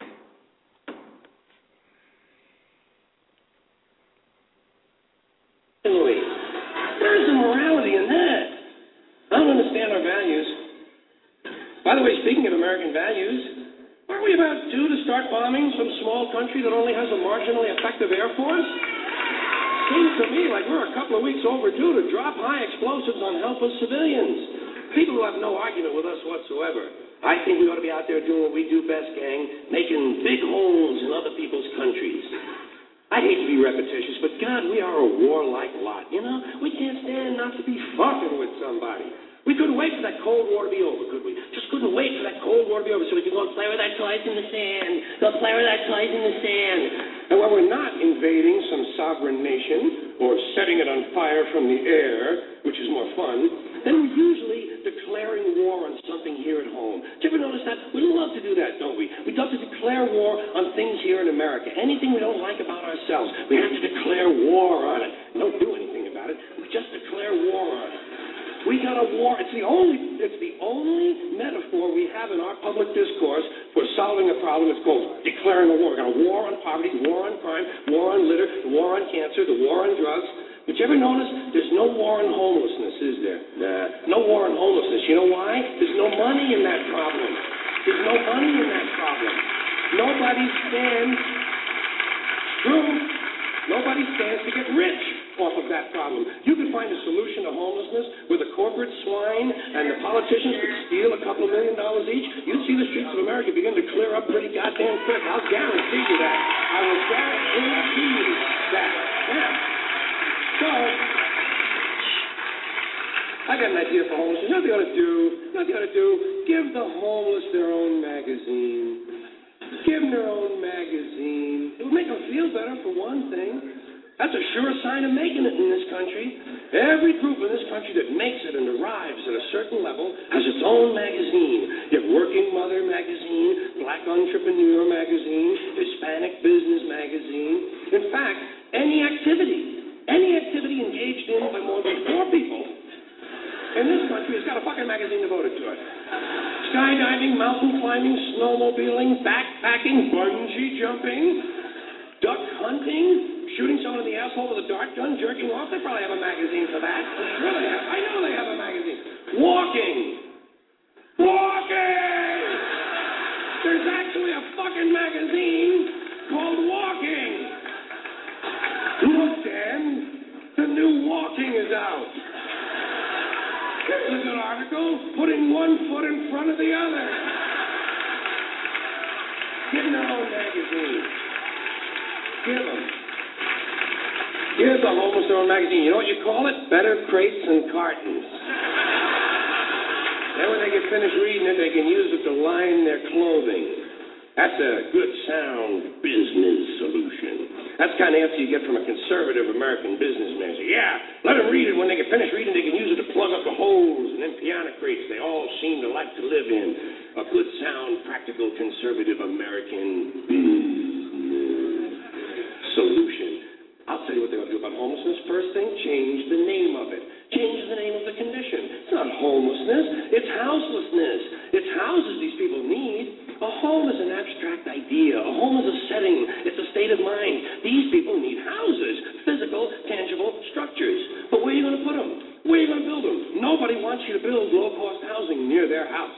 Speaker 12: Louis, where's the morality in that? I don't understand our values. By the way, speaking of American values, aren't we about due to start bombing some small country that only has a marginally effective Air Force? Seems to me like we're a couple of weeks overdue to drop high explosives on helpless civilians. People who have no argument with us whatsoever. I think we ought to be out there doing what we do best, gang, making big holes in other people's countries. I hate to be repetitious, but God, we are a warlike lot, you know? We can't stand not to be fucking with somebody. We couldn't wait for that Cold War to be over, could we? Just couldn't wait for that Cold War to be over so we could go and play with our toys in the sand. Go play with our toys in the sand. And when we're not invading some sovereign nation or setting it on fire from the air, which is more fun, then we're usually declaring war on something here at home. Do you ever notice that? We love to do that, don't we? We love to declare war on things here in America. Anything we don't like about ourselves, we have to declare war on it. We don't do anything about it. We just declare war on it. We got a war. It's the only metaphor we have in our public discourse for solving a problem. It's called declaring a war. We got a war on poverty, war on crime, war on litter, the war on cancer, the war on drugs. But you ever notice there's no war on homelessness, is there? No war on homelessness. You know why? There's no money in that problem. There's no money in that problem. Nobody stands to get rich off of that problem. You could find a solution to homelessness where the corporate swine and the politicians could steal a couple of $1 million each. You'd see the streets of America begin to clear up pretty goddamn quick. I'll guarantee you that. I will guarantee you that. Yeah. So, I got an idea for homelessness. You know what they ought to do? Give the homeless their own magazine. Give them their own magazine. It would make them feel better, for one thing. That's a sure sign of making it in this country. Every group in this country that makes it and arrives at a certain level has its own magazine. You have Working Mother magazine, Black Entrepreneur magazine, Hispanic Business magazine. In fact, any activity engaged in by more than 4 people in this country has got a fucking magazine devoted to it. Skydiving, mountain climbing, snowmobiling, backpacking, bungee jumping, duck hunting, shooting someone in the asshole with a dart gun, jerking off. They probably have a magazine for that. Sure they have. I know they have a magazine. Walking! There's actually a fucking magazine called Walking. Look, Dan, the new Walking is out. Here's a good article, putting one foot in front of the other. Give them their own magazine. Give them. Here's the homeless their own magazine. You know what you call it? Better Crates and Cartons. Then when they get finished reading it, they can use it to line their clothing. That's a good, sound business solution. That's the kind of answer you get from a conservative American businessman. So, yeah, let them read it. When they get finished reading, they can use it to plug up the holes in them piano crates they all seem to like to live in. A good, sound, practical, conservative American business solution. I'll tell you what they ought to do about homelessness. First thing, change the name of it. Change the name of the condition. It's not homelessness. It's houselessness. It's houses these people need. A home is an abstract idea. A home is a setting. It's a state of mind. These people need houses. Physical, tangible structures. But where are you going to put them? Where are you going to build them? Nobody wants you to build low-cost housing near their house.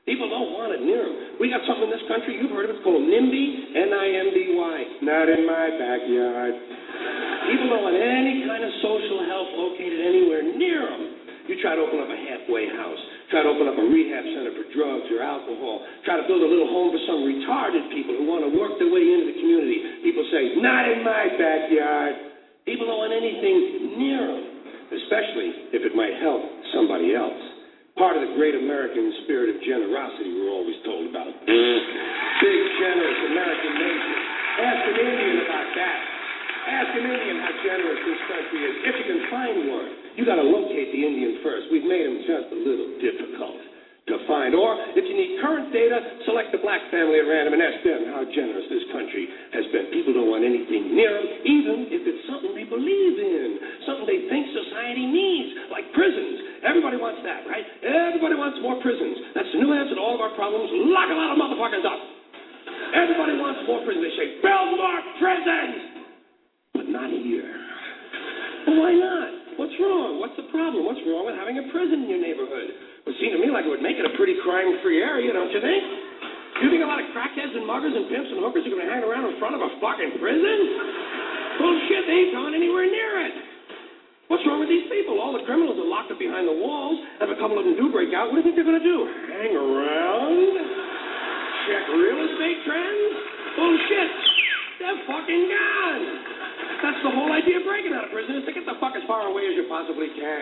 Speaker 12: People don't want it near them. We got something in this country, you've heard of it, it's called NIMBY, N-I-M-B-Y. Not in my backyard. People don't want any kind of social help located anywhere near them. You try to open up a halfway house, try to open up a rehab center for drugs or alcohol, try to build a little home for some retarded people who want to work their way into the community. People say, not in my backyard. People don't want anything near them, especially if it might help somebody else. Part of the great American spirit of generosity we're always told about. Big, generous American nation. Ask an Indian about that. Ask an Indian how generous this country is. If you can find one, you got to locate the Indian first. We've made him just a little difficult to find. Or, if you need current data, select the black family at random and ask them how generous this country has been. People don't want anything near them, even if it's something they believe in, something they think society needs, like prisons. Everybody wants that, right? Everybody wants more prisons. That's the new answer to all of our problems. Lock a lot of motherfuckers up. Everybody wants more prisons. They say, build more prisons! But not here. Well, why not? What's wrong? What's the problem? What's wrong with having a prison in your neighborhood? It would seem to me like it would make it a pretty crime-free area, don't you think? Do you think a lot of crackheads and muggers and pimps and hookers are going to hang around in front of a fucking prison? Bullshit, they ain't going anywhere near it. What's wrong with these people? All the criminals are locked up behind the walls, and if a couple of them do break out, what do you think they're going to do? Hang around? Check real estate trends? Bullshit. They're fucking gone. That's the whole idea of breaking out of prison, is to get the fuck as far away as you possibly can.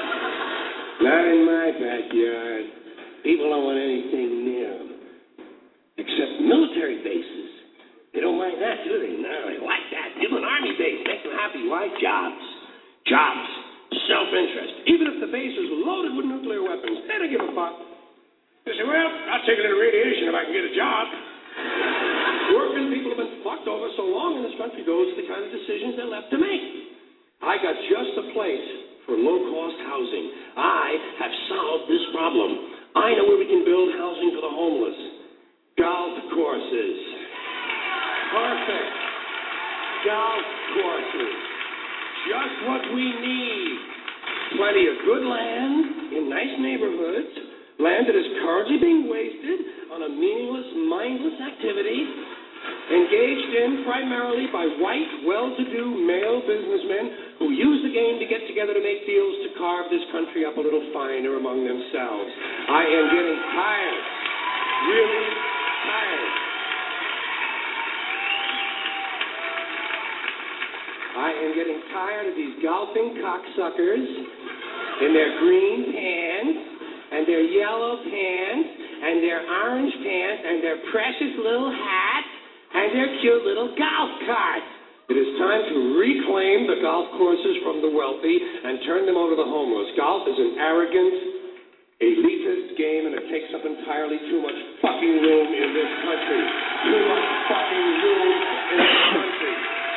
Speaker 12: Not in my backyard. People don't want anything near them. Except military bases. They don't mind that, do they? No, they like that. Give them an army base. Makes them happy. Why? Jobs. Jobs. Self-interest. Even if the base is loaded with nuclear weapons, they don't give a fuck. They say, well, I'll take a little radiation if I can get a job. Working people have been fucked over so long in this country, those are the kind of decisions they're left to make. I got just a place for low-cost housing. I have solved this problem. I know where we can build housing for the homeless. Golf courses. Perfect. Golf courses. Just what we need. Plenty of good land in nice neighborhoods. Land that is currently being wasted on a meaningless, mindless activity, engaged in primarily by white, well-to-do male businessmen who use the game to get together to make deals to carve this country up a little finer among themselves. I am getting tired. Really tired. I am getting tired of these golfing cocksuckers in their green pants and their yellow pants and their orange pants and their precious little hats and their cute little golf carts. It is time to reclaim the golf courses from the wealthy and turn them over to the homeless. Golf is an arrogant, elitist game, and it takes up entirely too much fucking room in this country. Too much fucking room in this country.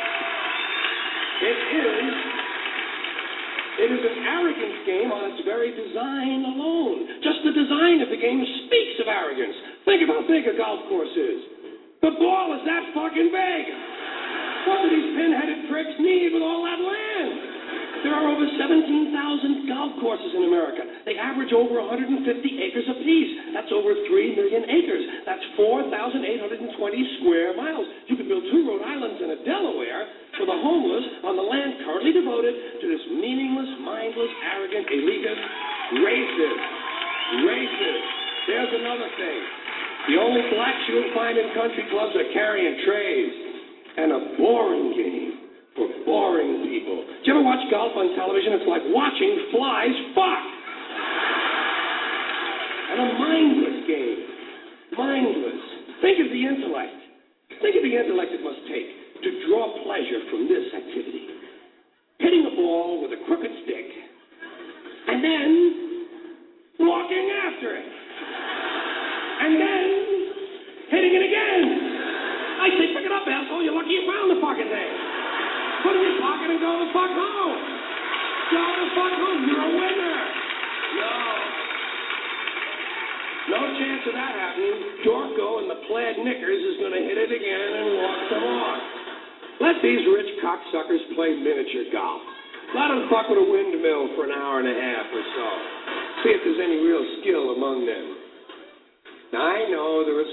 Speaker 12: It is an arrogance game on its very design alone. Just the design of the game speaks of arrogance. Think of how big a golf course is. The ball is that fucking big. What do these pin-headed pricks need with all that land? There are over 17,000 golf courses in America. They average over 150 acres apiece. That's over 3 million acres. That's 4,820 square miles. You could build 2 Rhode Islands and a Delaware for the homeless on the land currently devoted to this meaningless, mindless, arrogant, elitist, racist. There's another thing. The only blacks you'll find in country clubs are carrying trays and a boring game for boring people. Do you ever watch golf on television? It's like watching flies fuck. And a mindless game. Mindless. Think of the intellect. Think of the intellect it must take to draw pleasure from this activity. Hitting a ball with a crooked stick and then walking after it. And then hitting it again. I say, pick it up, asshole. You're lucky you found the fucking thing. Put it in your pocket and go the fuck home. Go the fuck home. You're a winner. No chance of that happening. Dorco in the plaid knickers is going to hit it again and walk some off. Let these rich cocksuckers play miniature golf. Let them fuck with a windmill for an hour and a half or so. See if there's any real skill among them.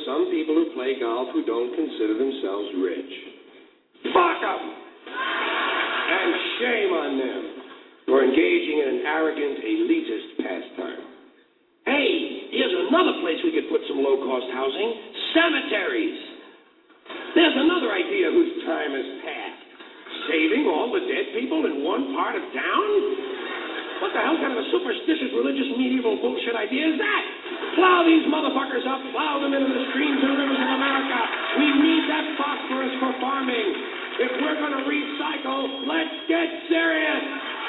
Speaker 12: some people who play golf who don't consider themselves rich. Fuck them! And shame on them for engaging in an arrogant, elitist pastime. Hey, here's another place we could put some low-cost housing. Cemeteries. There's another idea whose time has passed. Saving all the dead people in one part of town? What the hell kind of a superstitious, religious, medieval bullshit idea is that? Plow these motherfuckers up, plow them into the streams and rivers of America. We need that phosphorus for farming. If we're going to recycle, let's get serious.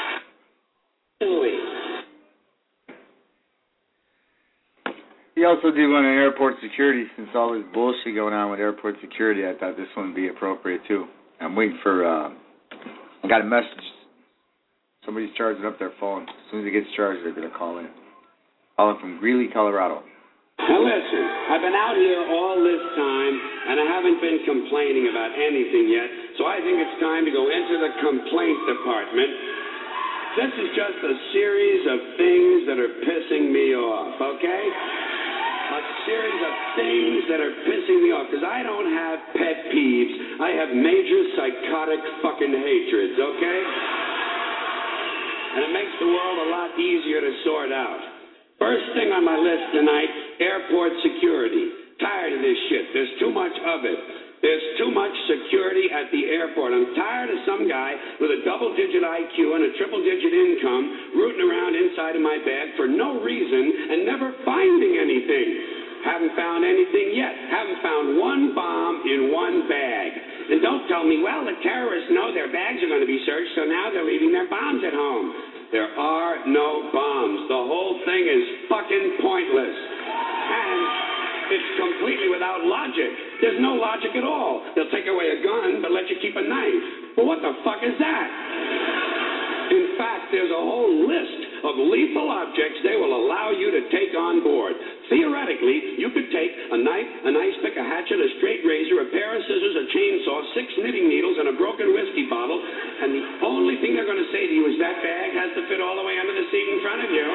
Speaker 1: He also did one on airport security. Since all this bullshit going on with airport security, I thought this one would be appropriate too. I'm waiting for, I got a message. Somebody's charging up their phone. As soon as it gets charged, they're going to call in. Calling from Greeley, Colorado.
Speaker 7: Now listen, I've been out here all this time, and I haven't been complaining about anything yet, so I think it's time to go into the complaint department. This is just a series of things that are pissing me off, okay? A series of things that are pissing me off, because I don't have pet peeves. I have major psychotic fucking hatreds, okay? And it makes the world a lot easier to sort out. First thing on my list tonight, airport security. Tired of this shit. There's too much of it. There's too much security at the airport. I'm tired of some guy with a double-digit IQ and a triple-digit income rooting around inside of my bag for no reason and never finding anything. Haven't found anything yet. Haven't found one bomb in one bag. And don't tell me, well, the terrorists know their bags are going to be searched, so now they're leaving their bombs at home. There are no bombs. The whole thing is fucking pointless. And it's completely without logic. There's no logic at all. They'll take away a gun, but let you keep a knife. Well, what the fuck is that? In fact, there's a whole list of lethal objects they will allow you to take on board. Theoretically, you could take a knife, an ice pick, a hatchet, a straight razor, a pair of scissors, a chainsaw, 6 knitting needles, and a broken whiskey bottle, and the only thing they're going to say to you is that bag has to fit all the way under the seat in front of you.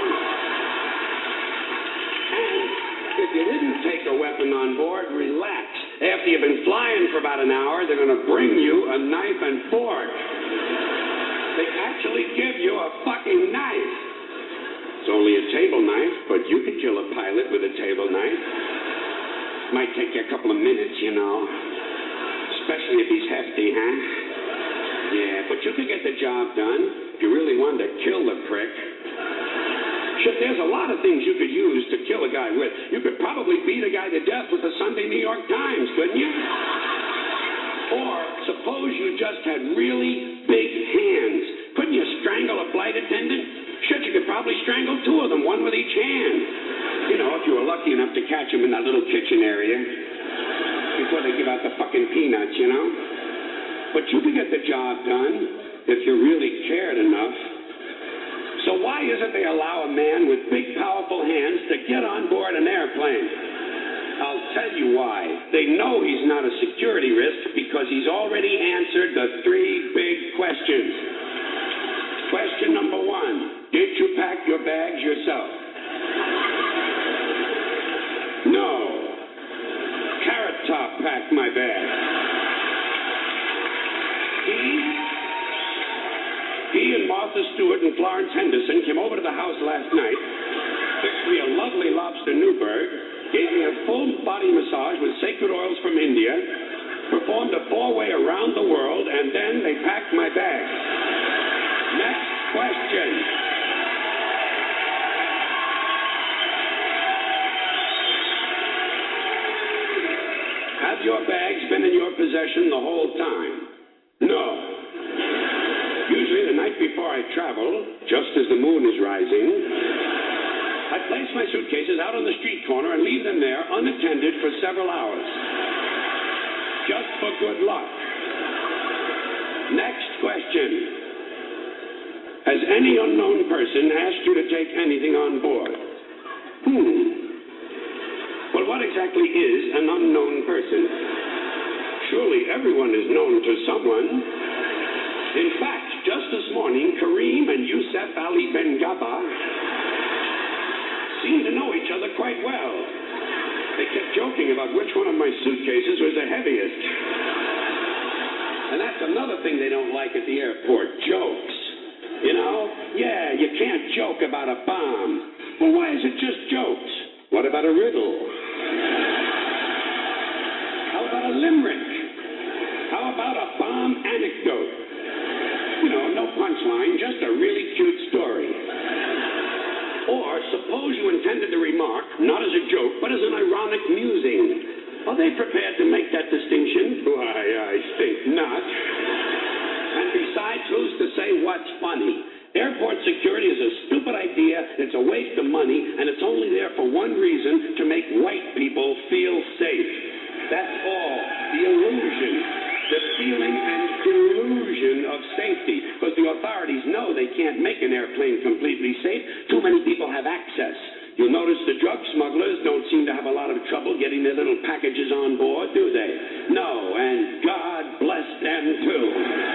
Speaker 7: And if you didn't take a weapon on board, relax. After you've been flying for about an hour, they're going to bring you a knife and fork. They actually give you a fucking knife. It's only a table knife, but you could kill a pilot with a table knife. Might take you a couple of minutes, you know. Especially if he's hefty, huh? Yeah, but you could get the job done if you really wanted to kill the prick. Shit, there's a lot of things you could use to kill a guy with. You could probably beat a guy to death with the Sunday New York Times, couldn't you? Or suppose you just had really big hands. Couldn't you strangle a flight attendant? Shit, you could probably strangle 2 of them, one with each hand. You know, if you were lucky enough to catch them in that little kitchen area before they give out the fucking peanuts, you know. But you could get the job done if you really cared enough. So why is it they allow a man with big, powerful hands to get on board an airplane? I'll tell you why. They know he's not a security risk because he's already answered the 3 big questions. Question number 1, did you pack your bags yourself? No. Carrot Top packed my bag. He and Martha Stewart and Florence Henderson came over to the house last night, fixed me a lovely lobster Newburg, gave me a full body massage with sacred oils from India, performed a 4-way around the world, and then they packed my bag. Next question. Have your bags been in your possession the whole time? No. Usually the night before I travel, just as the moon is rising, I place my suitcases out on the street corner and leave them there unattended for several hours. Just for good luck. Next question. Has any unknown person asked you to take anything on board? Well, what exactly is an unknown person? Surely everyone is known to someone. In fact, just this morning, Kareem and Youssef Ali Ben Gaba seem to know each other quite well. They kept joking about which
Speaker 4: one of my suitcases was the heaviest. And that's another thing they don't like at the airport, jokes. You know? Yeah, you can't joke about a bomb. Well, why is it just jokes? What about a riddle? How about a limerick? How about a bomb anecdote? You know, no punchline, just a really cute story. Or suppose you intended the remark, not as a joke, but as an ironic musing. Are they prepared to make that distinction? Why, I think not. And besides, who's to say what's funny? Airport security is a stupid idea, it's a waste of money, and it's only there for one reason, to make white people feel safe. That's all. The illusion. The feeling and delusion of safety. Because the authorities know they can't make an airplane completely safe. Too many people have access. You'll notice the drug smugglers don't seem to have a lot of trouble getting their little packages on board, do they? No, and God bless them too.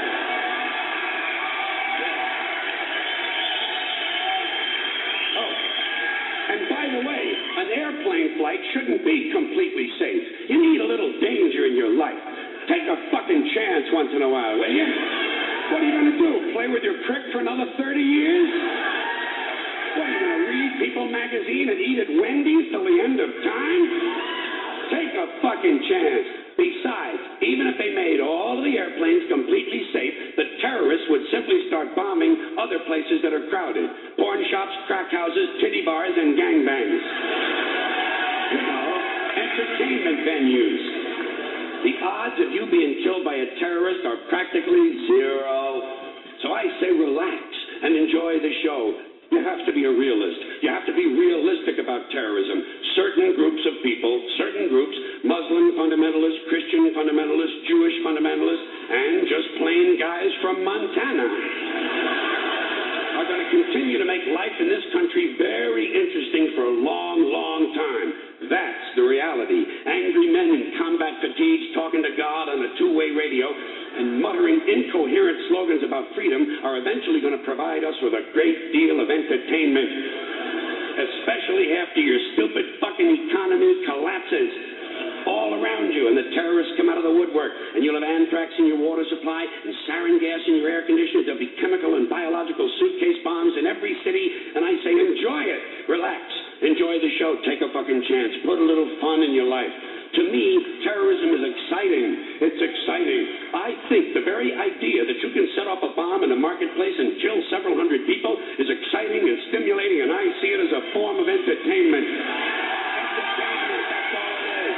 Speaker 4: Oh, and by the way, an airplane flight shouldn't be completely safe. You need a little danger in your life. Take a fucking chance once in a while, will you? What are you going to do, play with your prick for another 30 years? What, are you going to read People magazine and eat at Wendy's till the end of time? Take a fucking chance. Besides, even if they made all of the airplanes completely safe, the terrorists would simply start bombing other places that are crowded. Porn shops, crack houses, titty bars, and gangbangs. You know, entertainment venues. The odds of you being killed by a terrorist are practically zero. So I say relax and enjoy the show. You have to be a realist. You have to be realistic about terrorism. Certain groups of people, certain groups, Muslim fundamentalists, Christian fundamentalists, Jewish fundamentalists, and just plain guys from Montana are going to continue to make life in this country very interesting for a long, long time. That's the reality. Angry men in combat fatigues talking to God on a two-way radio and muttering incoherent slogans about freedom are eventually going to provide us with a great deal of entertainment, especially after your stupid fucking economy collapses all around you and the terrorists come out of the woodwork and you'll have anthrax in your water supply and sarin gas in your air conditioners. There'll be chemical and biological suitcase bombs in every city, and I say enjoy it. Relax. Enjoy the show. Take a fucking chance. Put a little fun in your life. To me, terrorism is exciting. It's exciting. I think the very idea that you can set off a bomb in a marketplace and kill several hundred people is exciting and stimulating, and I see it as a form of entertainment. Entertainment, that's all it is.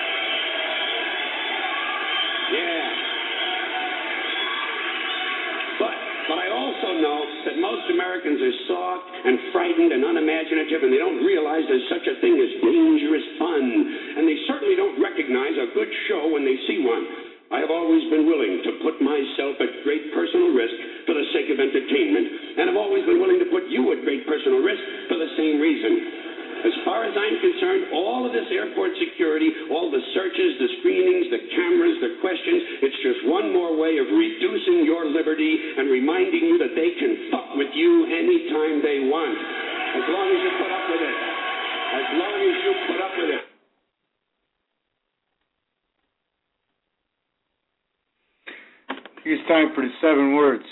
Speaker 4: Yeah. But I also know that most Americans are soft and frightened and unimaginative, and they don't realize there's such a thing as dangerous fun. And they certainly don't recognize a good show when they see one. I have always been willing to put myself at great personal risk for the sake of entertainment, and I've always been willing to put you at great personal risk for the same reason. As far as I'm concerned, all of this airport security, all the searches, the screenings, the cameras, the questions, it's just one more way of reducing your liberty and reminding you that they can fuck with you anytime they want. As long as you put up with it. As long as you put up with it.
Speaker 1: I think it's time for the 7 words.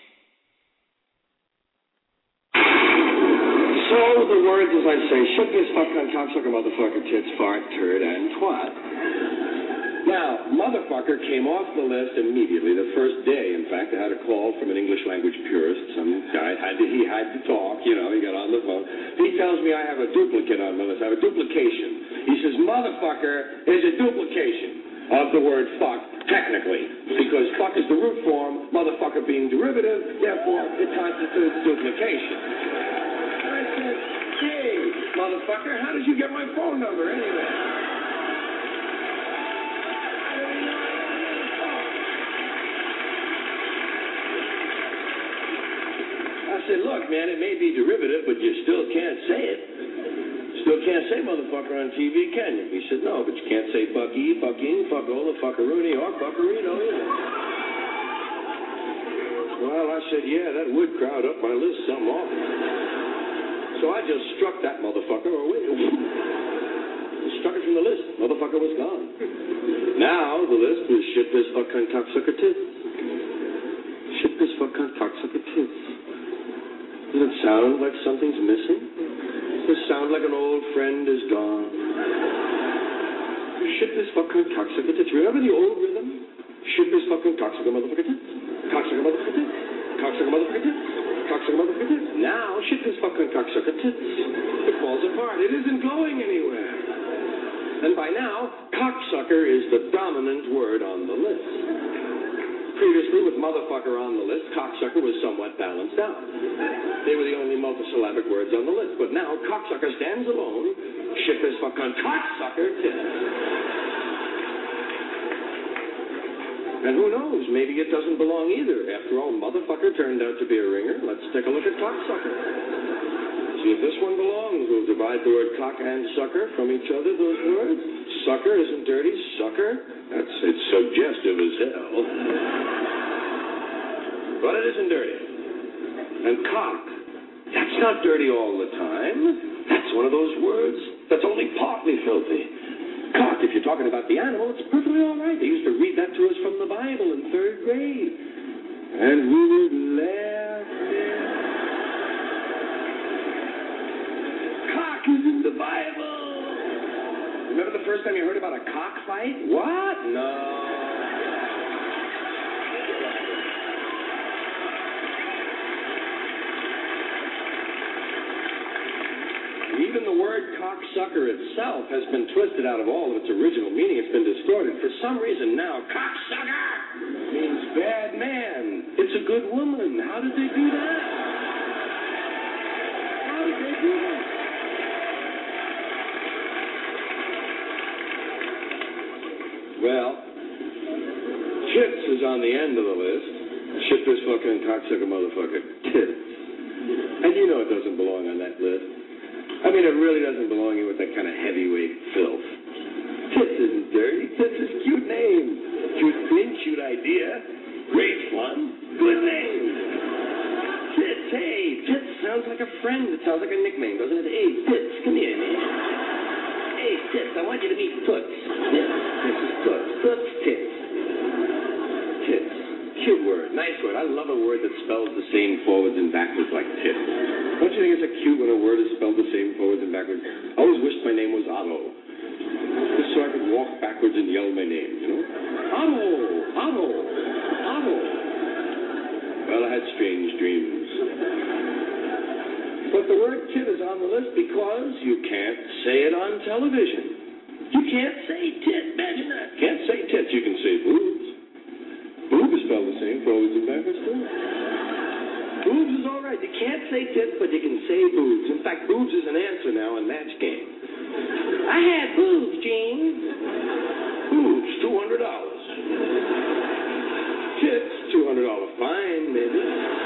Speaker 13: So the words, as I say, shook this fucking cocksucker, motherfucker, tits, fart, turd, and twat. Now, motherfucker came off the list immediately, the first day. In fact, I had a call from an English language purist. Some guy he had to talk, you know, he got on the phone. He tells me I have a duplicate on my list. I have a duplication. He says, motherfucker is a duplication of the word fuck, technically, because fuck is the root form, motherfucker being derivative, therefore it constitutes duplication. I said, hey, motherfucker, how did you get my phone number anyway? I said, look, man, it may be derivative, but you still can't say it. Still can't say motherfucker on TV, can you? He said, no, but you can't say fucky, fucking, fuckola, fuckaroony, or fuckerino either. Well, I said, yeah, that would crowd up my list some often. So I just struck that motherfucker away. Struck it from the list. Motherfucker was gone. Now the list is shit, piss, fuck, cunt, cocksucker, tits. Shit, piss, fuck, cunt, cocksucker, tits. Does it sound like something's missing? Does it sound like an old friend is gone? Shit, piss, fuck, cunt, cocksucker, tits. Remember the old rhythm? Shit, piss, fuck, cunt, cocksucker, motherfucker, tits. Cocksucker, motherfucker, tits. Cocksucker, motherfucker, tits. Cocksucker, motherfucker, tits. Now, shit, piss, fuck, cunt, cocksucker, tits. It falls apart. It isn't going anywhere. And by now, cocksucker is the dominant word on the list. Previously, with motherfucker on the list, cocksucker was somewhat balanced out. They were the only multisyllabic words on the list. But now, cocksucker stands alone. Shit, piss, fuck, cunt, cocksucker, tits. And who knows, maybe it doesn't belong either. After all, motherfucker turned out to be a ringer. Let's take a look at cocksucker. See if this one belongs. We'll divide the word cock and sucker from each other, those words. Sucker isn't dirty. Sucker, it's suggestive as hell. But it isn't dirty. And cock, that's not dirty all the time. That's one of those words that's only partly filthy. Cock, if you're talking about the animal, it's perfectly all right. They used to read that to us from the Bible in 3rd grade. And we would laugh. Cock is in the Bible. Remember the first time you heard about a cockfight? What? No. Even the word cocksucker itself has been twisted out of all of its original meaning. It's been distorted. For some reason now, cocksucker means bad man. It's a good woman. How did they do that? How did they do that? Well, tits is on the end of the list. Shit, this fucking cocksucker motherfucker. Tits. And you know it doesn't belong on that list. I mean, it really doesn't belong in with that kind of heavyweight filth. Tits isn't dirty. Tits is a cute name. Cute thing, cute idea. Great fun. Good name. Tits, hey, Tits sounds like a friend. It sounds like a nickname, doesn't it? Hey, Tits, come here, man. Hey, Tits, I want you to meet Toots. This is Toots. Toots, Tits. Tits. Cute word. Nice word. I love a word that spells the same forwards and backwards like tits. Don't you think it's cute when a word is spelled the same forwards and backwards? I always wished my name was Otto. Just so I could walk backwards and yell my name, you know? Otto! Otto! Otto! Well, I had strange dreams. But the word tit is on the list because you can't say it on television. You can't say tit. Imagine that. Can't say tits. You can say boobs. Boob is spelled the same forwards and backwards, too. Boobs is all right. You can't say tits, but you can say boobs. In fact, boobs is an answer now in Match Game. I had boobs, Gene. Boobs, $200. Tits, $200 fine, maybe.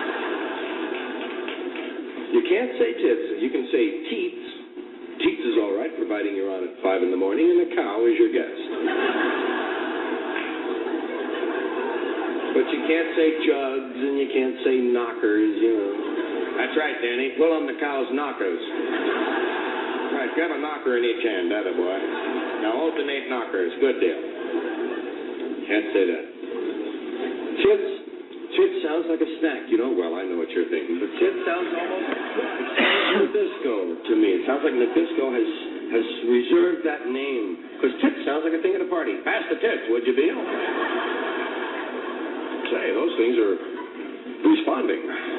Speaker 13: You can't say tits. You can say teats. Teats is all right, providing you're on at 5 in the morning and the cow is your guest. But you can't say jugs and you can't say knockers, you know. That's right, Danny. Pull on the cow's knockers. Right, grab a knocker in each hand, attaboy. Now alternate knockers. Good deal. Can't say that. Tits. Tits sounds like a snack, you know. Well, I know what you're thinking, but tits sounds almost Nabisco to me. It sounds like Nabisco has reserved that name. Because tits sounds like a thing at a party. Pass the tits, would you, Beal? Say, those things are responding.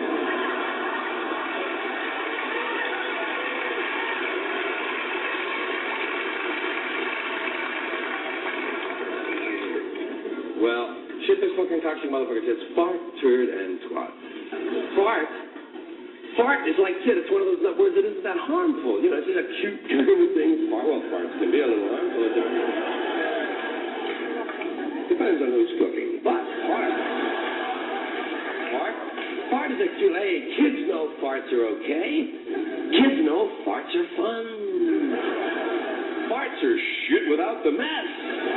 Speaker 13: Well, shit, this fucking toxic motherfucker tits. Fart, turd, and twat. Fart? Fart is like tit. It's one of those words that isn't that harmful. You know, it's just a cute kind of thing. Well, farts can be a little harmful. Depends on who's cooking. But fart is a cute. Hey, kids know farts are okay. Kids know farts are fun. Farts are shit without the mess.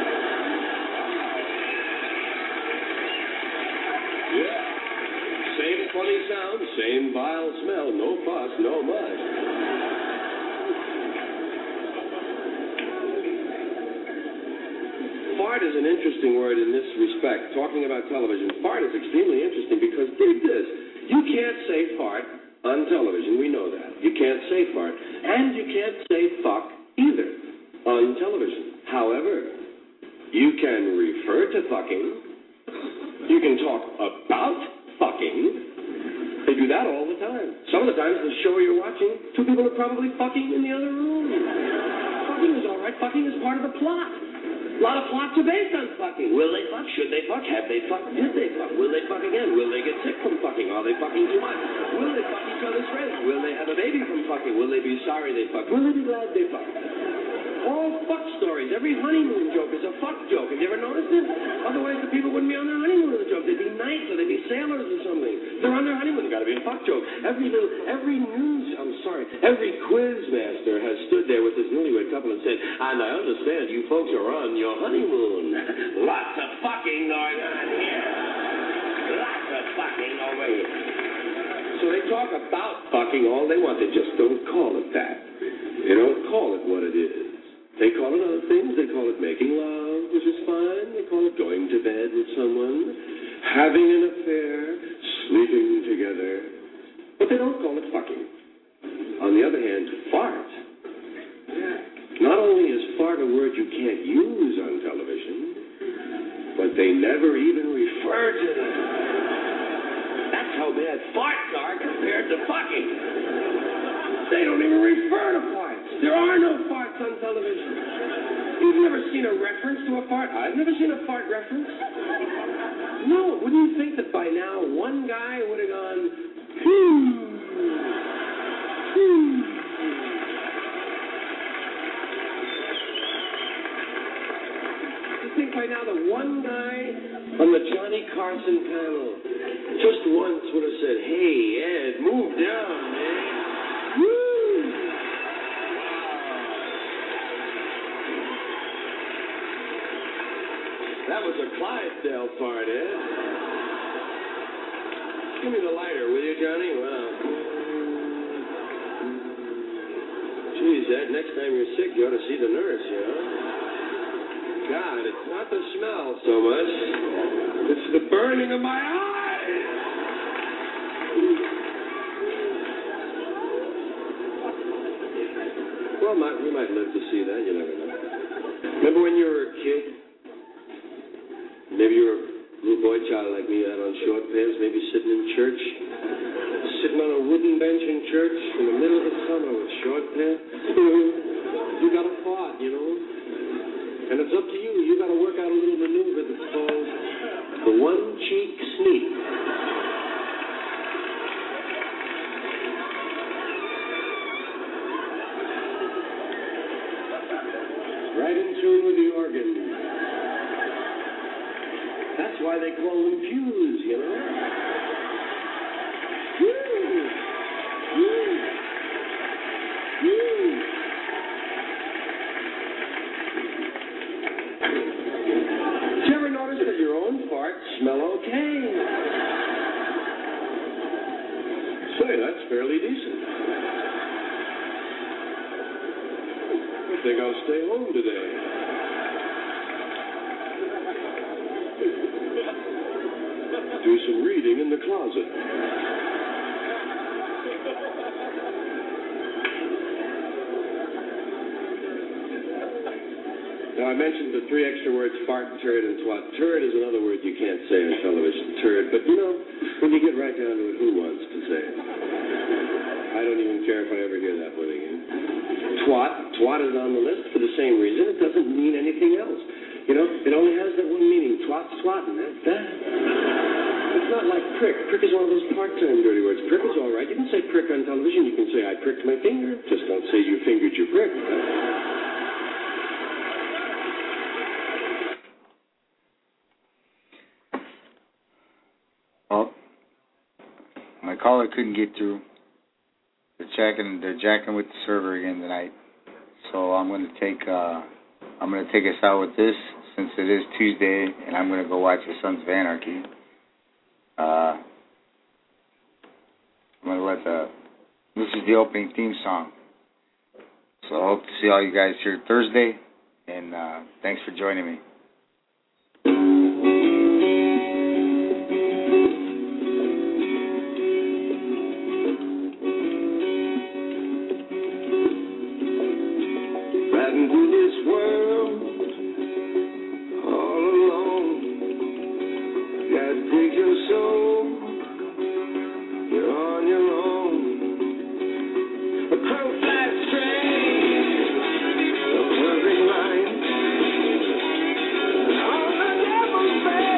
Speaker 13: Yeah. Same funny sound, same vile smell, no fuss, no muss. Fart fart is an interesting word in this respect. Talking about television, fart is extremely interesting because dig this. You can't say fart on television. We know that. You can't say fart. And you can't say fuck either on television. However, you can refer to fucking. You can talk about fucking. They do that all the time. Some of the times the show you're watching, two people are probably fucking in the other room. Fucking is all right. Fucking is part of the plot. A lot of plots are based on fucking. Will they fuck? Should they fuck? Have they fucked? Did they fuck? Will they fuck again? Will they get sick from fucking? Are they fucking too much? Will they fuck each other's friends? Will they have a baby from fucking? Will they be sorry they fucked? Will they be glad they fucked? All fuck stories. Every honeymoon joke is a fuck joke. Have you ever noticed it? Otherwise, the people wouldn't be on their honeymoon with a joke. They'd be nice or they'd be sailors or something. They're on their honeymoon. There's got to be a fuck joke. Every quiz master has stood there with his newlywed couple and said, and I understand you folks are on your honeymoon. Lots of fucking going on here. Lots of fucking over here. So they talk about fucking all they want. They just don't call it that. They don't call it what it is. They call it other things. They call it making love, which is fine. They call it going to bed with someone, having an affair, sleeping together. But they don't call it fucking. On the other hand, fart. Not only is fart a word you can't use on television, but they never even refer to it. That's how bad farts are compared to fucking. They don't even refer to farts. There are no farts on television. You've never seen a reference to a fart? I've never seen a fart reference. No, wouldn't you think that by now one guy would have gone, You think by now that one guy on the Johnny Carson panel just once would have said, hey, Ed, move down, man. Woo! That was a Clydesdale fart, Ed. Give me the lighter, will you, Johnny? Wow. Geez, Ed, next time you're sick, you ought to see the nurse, you know? God, it's not the smell so much. It's the burning of my eyes. Well, we might live to see that. You never know. Remember when you were a kid? Maybe you were a little boy child like me out on short pants, maybe sitting in church. Sitting on a wooden bench in church in the middle of the summer with short pants. You got a thought, you know? And it's up to you. You got to work out a little maneuver that's called the one-cheek sneak. Right in tune with the organ. That's why they call them pews, you know? Smell okay. Say, that's fairly decent. I think I'll stay home today. Do some reading in the closet. Now, I mentioned the three extra words, fart, turd, and twat. Turd is another word you can't say on television, turd. But, you know, when you get right down to it, who wants to say it? I don't even care if I ever hear that word again. Twat is on the list for the same reason. It doesn't mean anything else. You know, it only has that one meaning. Twat's twatting. That's that. It's not like prick. Prick is one of those part-time dirty words. Prick is all right. You can say prick on television. You can say, I pricked my finger. Just don't say you fingered your prick.
Speaker 1: Well, my caller couldn't get through. They're jacking with the server again tonight. So I'm going to take us out with this, since it is Tuesday, and I'm going to go watch the Sons of Anarchy. I'm going to this is the opening theme song. So I hope to see all you guys here Thursday, and thanks for joining me.
Speaker 13: Riding through this world all alone. Gotta dig your soul. You're on your own. A crow flies straight, a perfect line. On the devil's face.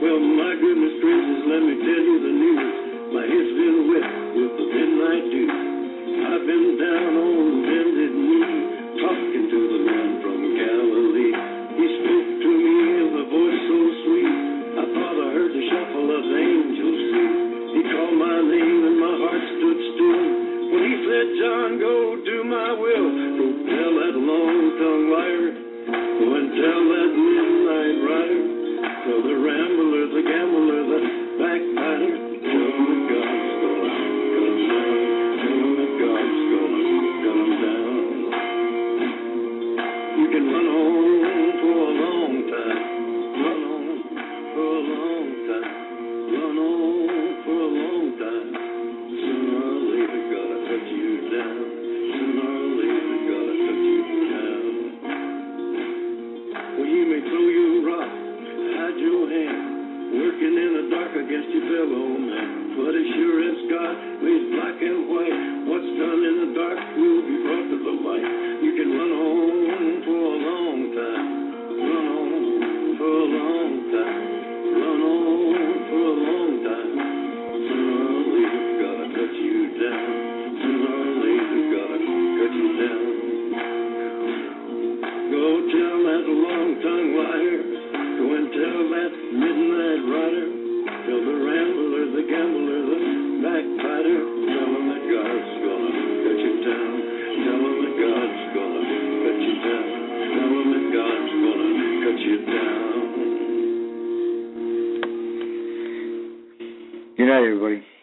Speaker 14: Well, my goodness gracious, let me tell you the news. My head's been wet with the midnight dew. I've been down on bended knee, talking to the man from Galilee. He spoke to me in a voice so sweet, I thought I heard the shuffle of angels' feet. He called my name and my heart stood still. When he said, John, go do my will. Go tell that long-tongued liar. Go and tell that midnight rider. Tell the rambler, the gambler, the backbiter. Tell him that God's gonna cut him down. Tell him that God's gonna cut him down. You can run on for a long time. Run on for a long time. Run on for a long time. Sooner or later, gotta cut you down. Sooner or later, gotta cut you down. Well, you may throw your rock, hide your hand, working in the dark against your fellow man. But as sure as God lays black and white, what's done in the dark will be brought to the light. You can run on for a long time. Run on for a long time. Run on for a long time. Sooner or later, gotta cut you down. Sooner or later, gotta cut you down. Go tell that long-tongued liar. Go and tell that midnight rider. Tell the rambler, the gambler, the backbiter. Tell him that God's gonna cut you down. Tell him that God's gonna cut you down. Tell him that God's gonna cut you down.
Speaker 1: Good night, everybody.